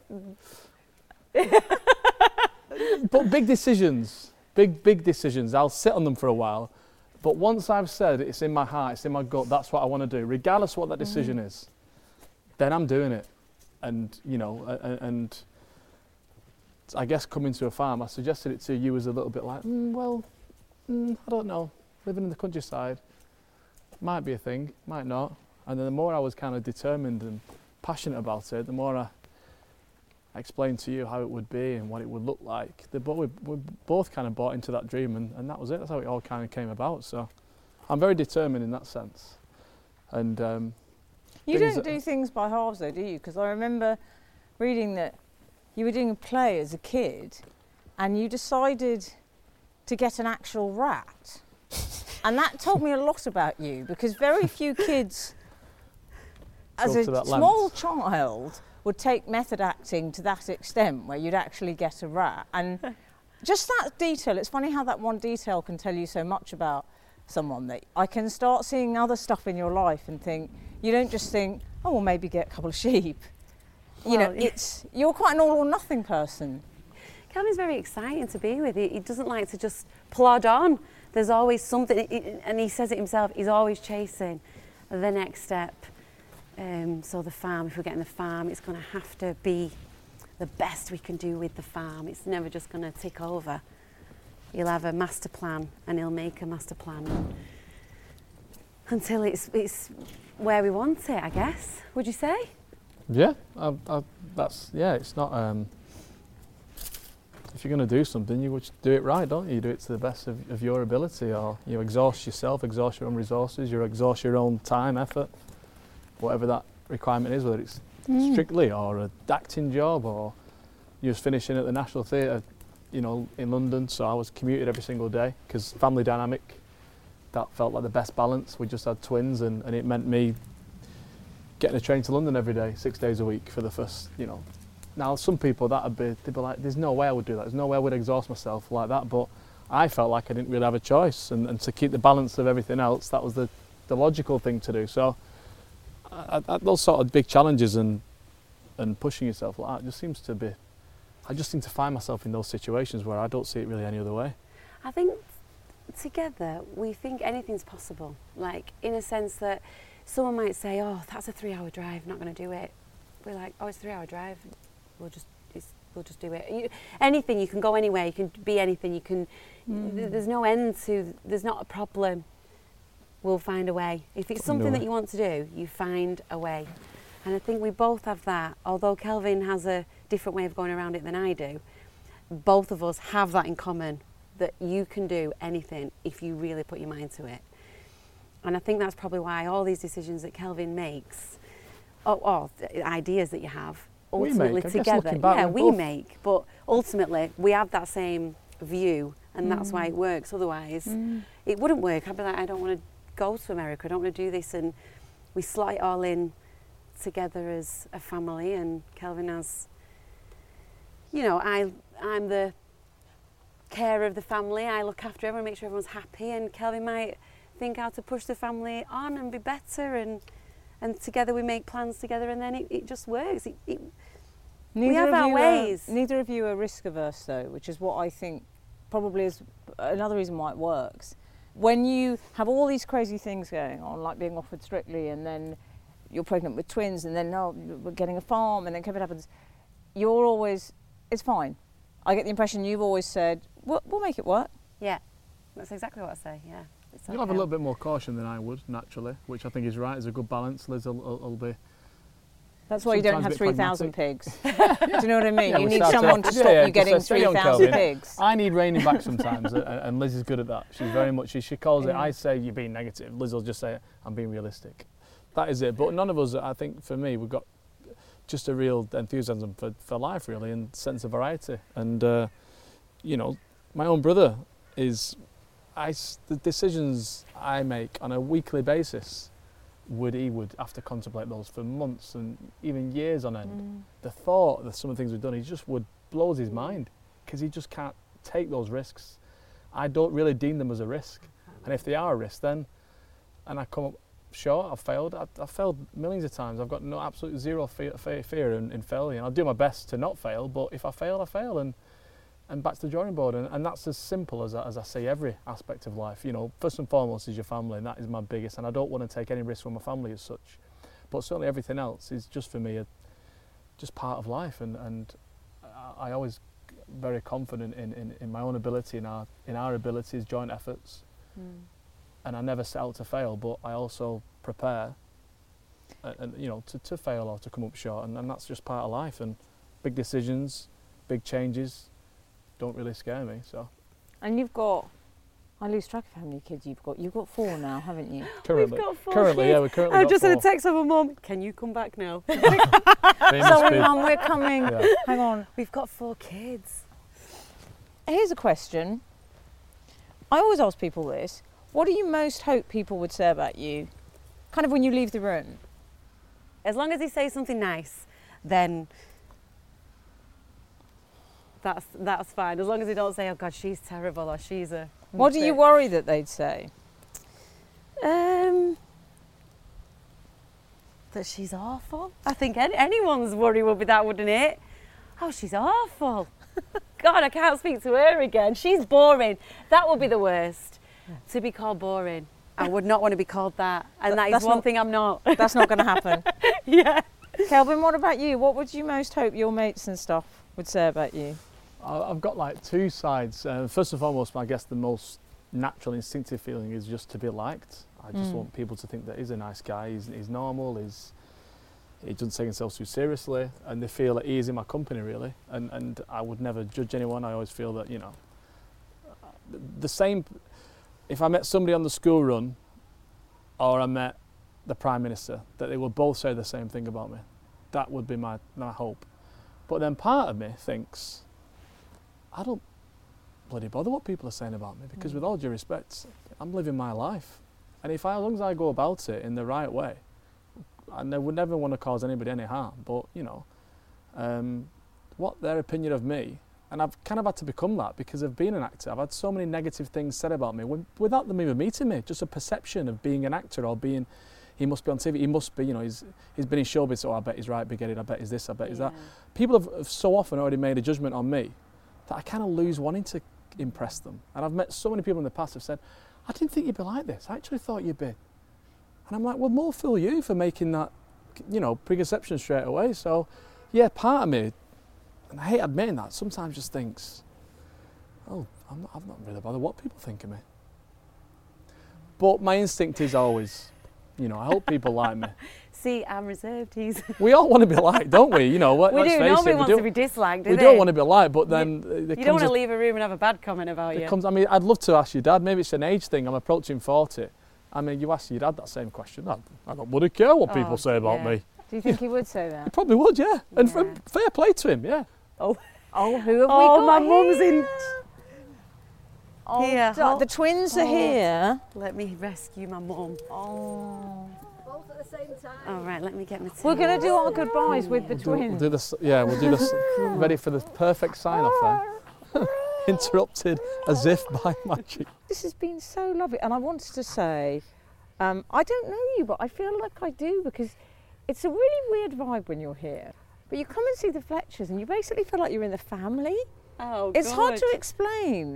But big decisions, big big decisions. I'll sit on them for a while, but once I've said it's in my heart, it's in my gut. That's what I want to do, regardless of what that decision mm. is. Then I'm doing it, and you know, and, and I guess coming to a farm, I suggested it to you as a little bit like, mm, well, mm, I don't know, living in the countryside might be a thing, might not. And then the more I was kind of determined and passionate about it, the more I, I explained to you how it would be and what it would look like. The, but we, we both kind of bought into that dream, and, and that was it. That's how it all kind of came about. So I'm very determined in that sense. And um, you don't do things by halves, though, do you? Because I remember reading that you were doing a play as a kid, and you decided to get an actual rat. And that told me a lot about you, because very few kids, as a small length. child, would take method acting to that extent where you'd actually get a rat. And just that detail, it's funny how that one detail can tell you so much about someone, that I can start seeing other stuff in your life and think, you don't just think, oh, well, maybe get a couple of sheep. You well, know, it's you're quite an all or nothing person. Kelvin's very exciting to be with. He, he doesn't like to just plod on. There's always something, and he says it himself, he's always chasing the next step. Um, so the farm, if we're getting the farm, it's going to have to be the best we can do with the farm. It's never just going to tick over. He'll have a master plan, and he'll make a master plan until it's it's where we want it, I guess. Would you say? Yeah, I, I, that's yeah. It's not. Um, if you're going to do something, you would do it right, don't you? You do it to the best of, of your ability, or you exhaust yourself, exhaust your own resources, you exhaust your own time, effort, whatever that requirement is, whether it's mm. Strictly or a acting job, or you was finishing at the National Theatre, you know, in London. So I was commuted every single day because family dynamic. That felt like the best balance. We just had twins, and, and it meant me getting a train to London every day, six days a week for the first, you know. Now, some people, that would be, they'd be like, there's no way I would do that. There's no way I would exhaust myself like that. But I felt like I didn't really have a choice. And, and to keep the balance of everything else, that was the, the logical thing to do. So I, I, those sort of big challenges and and pushing yourself like that just seems to be, I just seem to find myself in those situations where I don't see it really any other way. I think together we think anything's possible. Like, in a sense that someone might say, oh, that's a three hour drive, not going to do it. We're like, oh, it's a three hour drive. We'll just, it's, we'll just do it. You, anything, you can go anywhere, you can be anything, you can, mm. th there's no end to, there's not a problem. We'll find a way. If it's something that you want to do, you find a way. And I think we both have that, although Kelvin has a different way of going around it than I do. Both of us have that in common, that you can do anything if you really put your mind to it. And I think that's probably why all these decisions that Kelvin makes, or, or the ideas that you have, ultimately we make. together, back, yeah, we both. make, but ultimately we have that same view, and mm. that's why it works. Otherwise, mm. it wouldn't work. I'd be like, I don't want to go to America, I don't want to do this, and we slot it all in together as a family. And Kelvin has, you know, I, I'm the carer of the family, I look after everyone, make sure everyone's happy, and Kelvin might think how to push the family on and be better, and and together we make plans together, and then it, it just works. It, it, we have our ways. Are, neither of you are risk averse though, which is what I think probably is another reason why it works. when you have all these crazy things going on, like being offered Strictly, and then you're pregnant with twins, and then no, we're getting a farm, and then COVID happens, you're always, it's fine. I get the impression you've always said, we'll, we'll make it work. Yeah, that's exactly what I say, yeah. It's You'll okay. have a little bit more caution than I would, naturally, which I think is right, is a good balance. Liz will, will, will be... That's why you don't have sometimes a bit three thousand pragmatic. pigs. Do you know what I mean? Yeah, you we need start someone to- to yeah, stop yeah, you getting just say, three "Stay on, thousand Kelvin." pigs. I need reining back sometimes, and, and Liz is good at that. She's very much, she, she calls it, Yeah. I say you're being negative, Liz will just say, I'm being realistic. That is it. But none of us, I think, for me, we've got just a real enthusiasm for, for life, really, and sense of variety. And, uh, you know, my own brother is, I, s- the decisions I make on a weekly basis, would he would have to contemplate those for months and even years on end. Mm. The thought that some of the things we've done, he just would blows his mind because he just can't take those risks. I don't really deem them as a risk, and if they are a risk, then, and I come up short, I've failed. I've, I've failed millions of times. I've got no absolute zero fear, fear, fear in, in failure, and I'll do my best to not fail. But if I fail, I fail, and and back to the drawing board, and, and that's as simple as I, as I say every aspect of life. You know, first and foremost is your family, and that is my biggest, and I don't want to take any risks with my family as such. But certainly everything else is just for me a, just part of life, and and I, I always very confident in, in, in my own ability, in our in our abilities, joint efforts, Mm. and I never set out to fail, but I also prepare, and, and you know, to, to fail or to come up short, and, and that's just part of life. And big decisions, big changes, don't really scare me. So And you've got, I lose track of how many kids you've got. You've got four now, haven't you? currently, got four currently, kids. yeah, we currently I got just had a four. text from my mum, can you come back now? They must Sorry, be- Mum, we're coming. Yeah. Hang on. We've got four kids. Here's a question. I always ask people this. What do you most hope people would say about you, kind of when you leave the room? As long as he says something nice, then that's that's fine. As long as he don't say, oh God, she's terrible or she's a... What do you bitch. worry that they'd say? Um, that she's awful. I think any, anyone's worry would be that, wouldn't it? Oh, she's awful. God, I can't speak to her again. She's boring. That would be the worst. To be called boring. I would not want to be called that. And Th- that is that's one not- thing I'm not. That's not going to happen. Yeah. Kelvin, what about you? What would you most hope your mates and stuff would say about you? I- I've got like two sides. Uh, first and foremost, I guess the most natural, instinctive feeling is just to be liked. I just Mm. want people to think that he's a nice guy, he's, he's normal, he's, he doesn't take himself too seriously, and they feel that he is in my company, really. And, and I would never judge anyone. I always feel that, you know, the, the same, if I met somebody on the school run or I met the Prime Minister, that they would both say the same thing about me. That would be my, my hope. But then part of me thinks, I don't bloody bother what people are saying about me, because with all due respect, I'm living my life. And if I, as long as I go about it in the right way, I ne- would never want to cause anybody any harm, but you know, um, what their opinion of me, and I've kind of had to become that because of being an actor. I've had so many negative things said about me when, without them even meeting me, just a perception of being an actor or being, he must be on T V, he must be, you know, he's he's been in showbiz, so I bet he's right, big-headed, I bet he's this, I bet he's that. People have, have so often already made a judgment on me that I kind of lose wanting to impress them. And I've met so many people in the past who have said, I didn't think you'd be like this, I actually thought you'd be. And I'm like, well, more fool you for making that, you know, preconception straight away. So, yeah, part of me, and I hate admitting that, sometimes just thinks, oh, I'm not, I'm not really bothered what people think of me. But my instinct is always, you know, I hope people like me. See, I'm reserved. He's... We all want to be liked, don't we? You know, let, we let's do. face Nobody it. wants we to be disliked, do We they? don't want to be liked, but then there You comes don't want a- to leave a room and have a bad comment about It you. comes, I mean, I'd love to ask your dad. Maybe it's an age thing. I'm approaching forty. I mean, you ask your dad that same question. I, I don't bloody care what people Oh, say about yeah. me. Do you think he would say He that? probably would, yeah. And Yeah. from fair play to him, yeah. Oh, Oh, who have we oh got my mum's here? in. Oh, Here, da- hold- the twins are oh. here. Let me rescue my mum. Oh. All right, let me get my tea. We're going to do our goodbyes with the We'll twins. do this, yeah, we'll do this. Ready for the perfect sign off then. Interrupted as if by magic. This has been so lovely, and I wanted to say, um, I don't know you, but I feel like I do, because it's a really weird vibe when you're here. But you come and see the Fletchers, and you basically feel like you're in the family. Oh, It's hard to God. explain.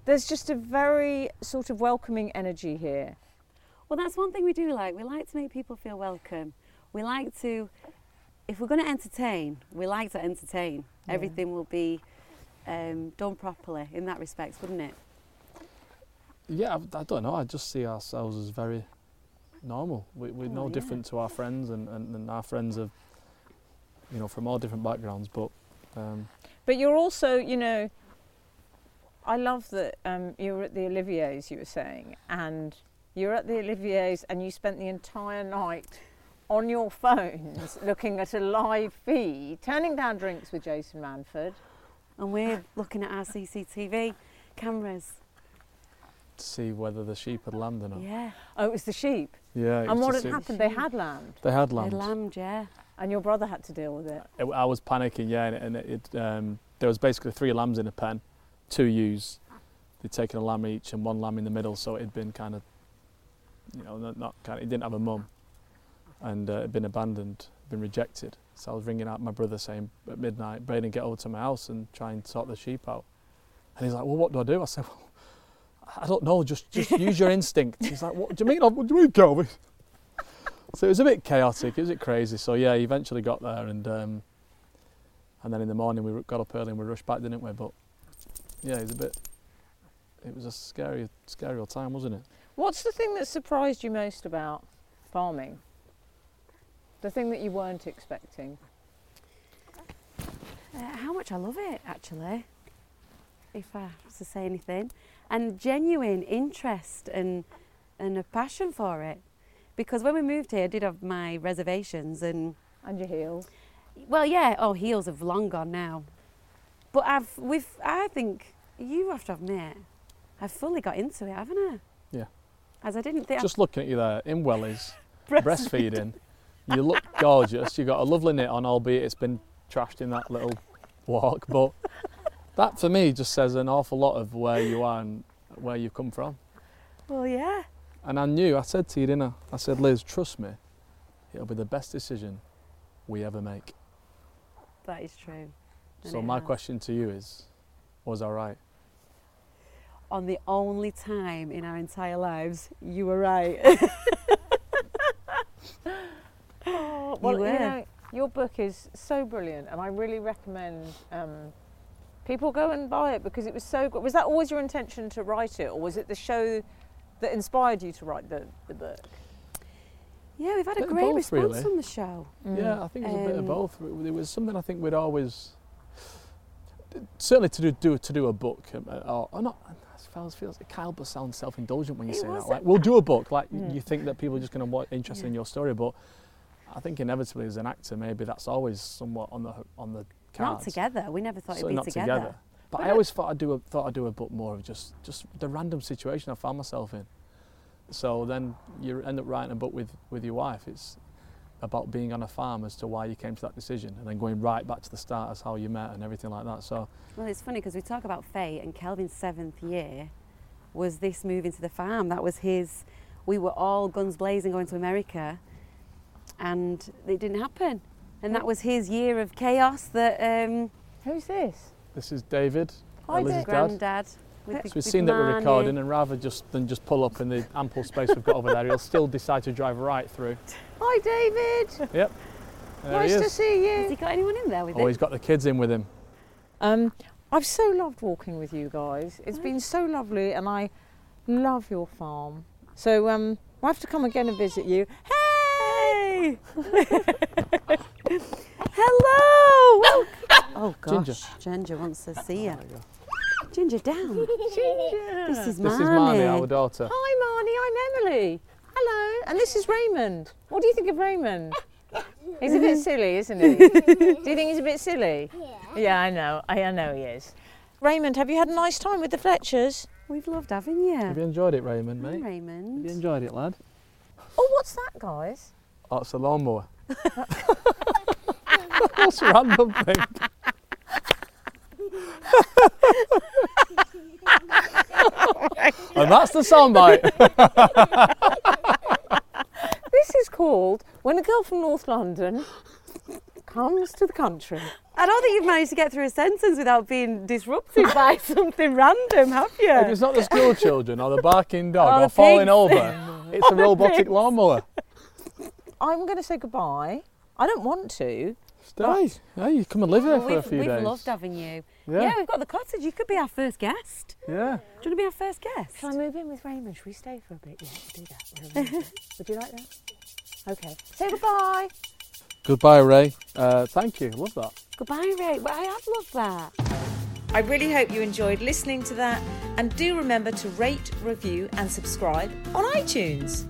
there's just a very sort of welcoming energy here. Well, that's one thing we do like. We like to make people feel welcome. We like to, if we're going to entertain, we like to entertain. Yeah. Everything will be um, done properly in that respect, wouldn't it? Yeah, I, I don't know. I just see ourselves as very normal. We, we're oh, no yeah. different to our friends, and, and, and our friends are, you know, from all different backgrounds. But um, but you're also, you know, I love that um, you were at the Olivier's, you were saying, and you were at the Olivier's and you spent the entire night on your phones looking at a live feed, turning down drinks with Jason Manford. And we're looking at our C C T V cameras. To see whether the sheep had lambed or not. Yeah. Oh, it was the sheep? Yeah. And what had happened? They had lambed? They had lambed. They lambed, yeah. And your brother had to deal with it? it I was panicking, yeah, and it, it, um, there was basically three lambs in a pen, two ewes. They'd taken a lamb each and one lamb in the middle, so it had been kind of, you know, not, not kind of, it didn't have a mum, and uh, it had been abandoned, been rejected. So I was ringing out my brother saying at midnight, Braden, get over to my house and try and sort the sheep out. And he's like, well, what do I do? I said, well, I don't know, just just use your instinct. He's like, what do you mean? What do you mean, Kelvin? So it was a bit chaotic, it was a bit crazy. So yeah, he eventually got there, and um, and then in the morning we got up early and we rushed back, didn't we? But yeah, it was a bit, it was a scary, scary old time, wasn't it? What's the thing that surprised you most about farming? The thing that you weren't expecting? Uh, how much I love it, actually, if I have to say anything. And genuine interest and and a passion for it. Because when we moved here, I did have my reservations and... And your heels? Well, yeah, oh, heels have long gone now. But I've, we've, I think, you have to admit, I've fully got into it, haven't I? Yeah. As I didn't think... Just looking at you there, in wellies, breastfeeding, you look gorgeous, you've got a lovely knit on, albeit it's been trashed in that little walk, but that for me just says an awful lot of where you are and where you've come from. Well, yeah. And I knew, I said to you, didn't I? I said, Liz, trust me, it'll be the best decision we ever make. That is true. So my question to you is, was I right? On the only time in our entire lives, you were right. Oh, well, you, you know, your book is so brilliant, and I really recommend um, people go and buy it because it was so good. Was that always your intention to write it, or was it the show that inspired you to write the, the book? Yeah, we've had a, a great both, response really. from the show. Mm. Yeah, I think it was um, a bit of both. It was something I think we'd always, certainly to do, do to do a book, or, or not. Feels, feels Kyle, but sounds self-indulgent when you it say that. Like, we'll do a book. Like mm. you think that people are just going to be interested yeah. in your story, but I think inevitably as an actor, maybe that's always somewhat on the on the cards. Not together. We never thought so it'd be not together. together. But, but I always thought I'd do a thought I'd do a book more of just just the random situation I found myself in. So then you end up writing a book with with your wife. It's about being on a farm as to why you came to that decision, and then going right back to the start as how you met and everything like that. So well, it's funny because we talk about fate, and Kelvin's seventh year was this move into the farm. That was his. We were all guns blazing going to America, and it didn't happen. And that was his year of chaos. That um, who's this? This is David, Hi, Liz's Granddad. dad. With so the, we've seen that we're Marnie. recording, and rather just than just pull up in the ample space we've got over there, he'll still decide to drive right through. Hi, David. Yep. There nice he is. to see you. Has he got anyone in there with oh, him? he's got the kids in with him. Um, I've so loved walking with you guys. It's been so lovely, and I love your farm. So um, I'll have to come again and visit you. Hey! Hello! Oh gosh, Ginger. Ginger wants to see you. Ginger down. Ginger. This is Marnie. This is Marnie, our daughter. Hi Marnie, I'm Emily. Hello. And this is Raymond. What do you think of Raymond? He's a bit silly, isn't he? Do you think he's a bit silly? Yeah. Yeah, I know. I, I know he is. Raymond, have you had a nice time with the Fletchers? We've loved having you. Have you enjoyed it, Raymond, mate? Hi, Raymond. Have you enjoyed it, lad? Oh, what's that, guys? Oh, it's a lawnmower. What's a random thing? And that's the soundbite. This is called When a Girl from North London Comes to the Country. I don't think you've managed to get through a sentence without being disrupted by something random, have you? If it's not the school children or the barking dog Oh, or the falling pigs. over, it's a robotic pigs. lawnmower. I'm going to say goodbye. I don't want to. Stay. Hey, you come and live here Well, for a we've, few we've days. loved having you. Yeah. Yeah, we've got the cottage. You could be our first guest. Yeah. Do you want to be our first guest? Shall I move in with Raymond? Should we stay for a bit? Yeah, we'll do that. We'll Would you like that? Okay. Say goodbye. Goodbye, Ray. Uh, thank you. Love that. Goodbye, Ray. Well, I have loved that. I really hope you enjoyed listening to that, and do remember to rate, review and subscribe on iTunes.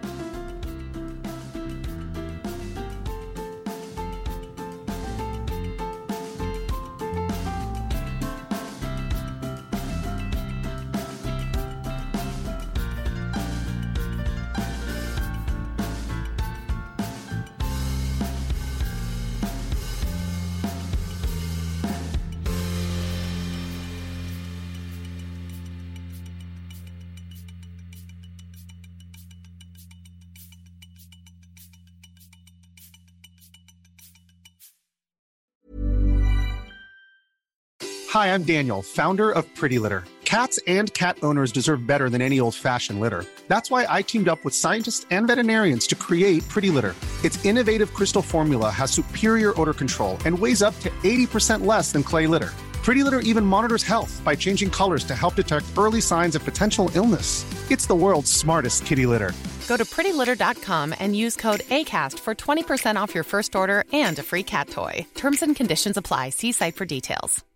Hi, I'm Daniel, founder of Pretty Litter. Cats and cat owners deserve better than any old-fashioned litter. That's why I teamed up with scientists and veterinarians to create Pretty Litter. Its innovative crystal formula has superior odor control and weighs up to eighty percent less than clay litter. Pretty Litter even monitors health by changing colors to help detect early signs of potential illness. It's the world's smartest kitty litter. Go to pretty litter dot com and use code ACAST for twenty percent off your first order and a free cat toy. Terms and conditions apply. See site for details.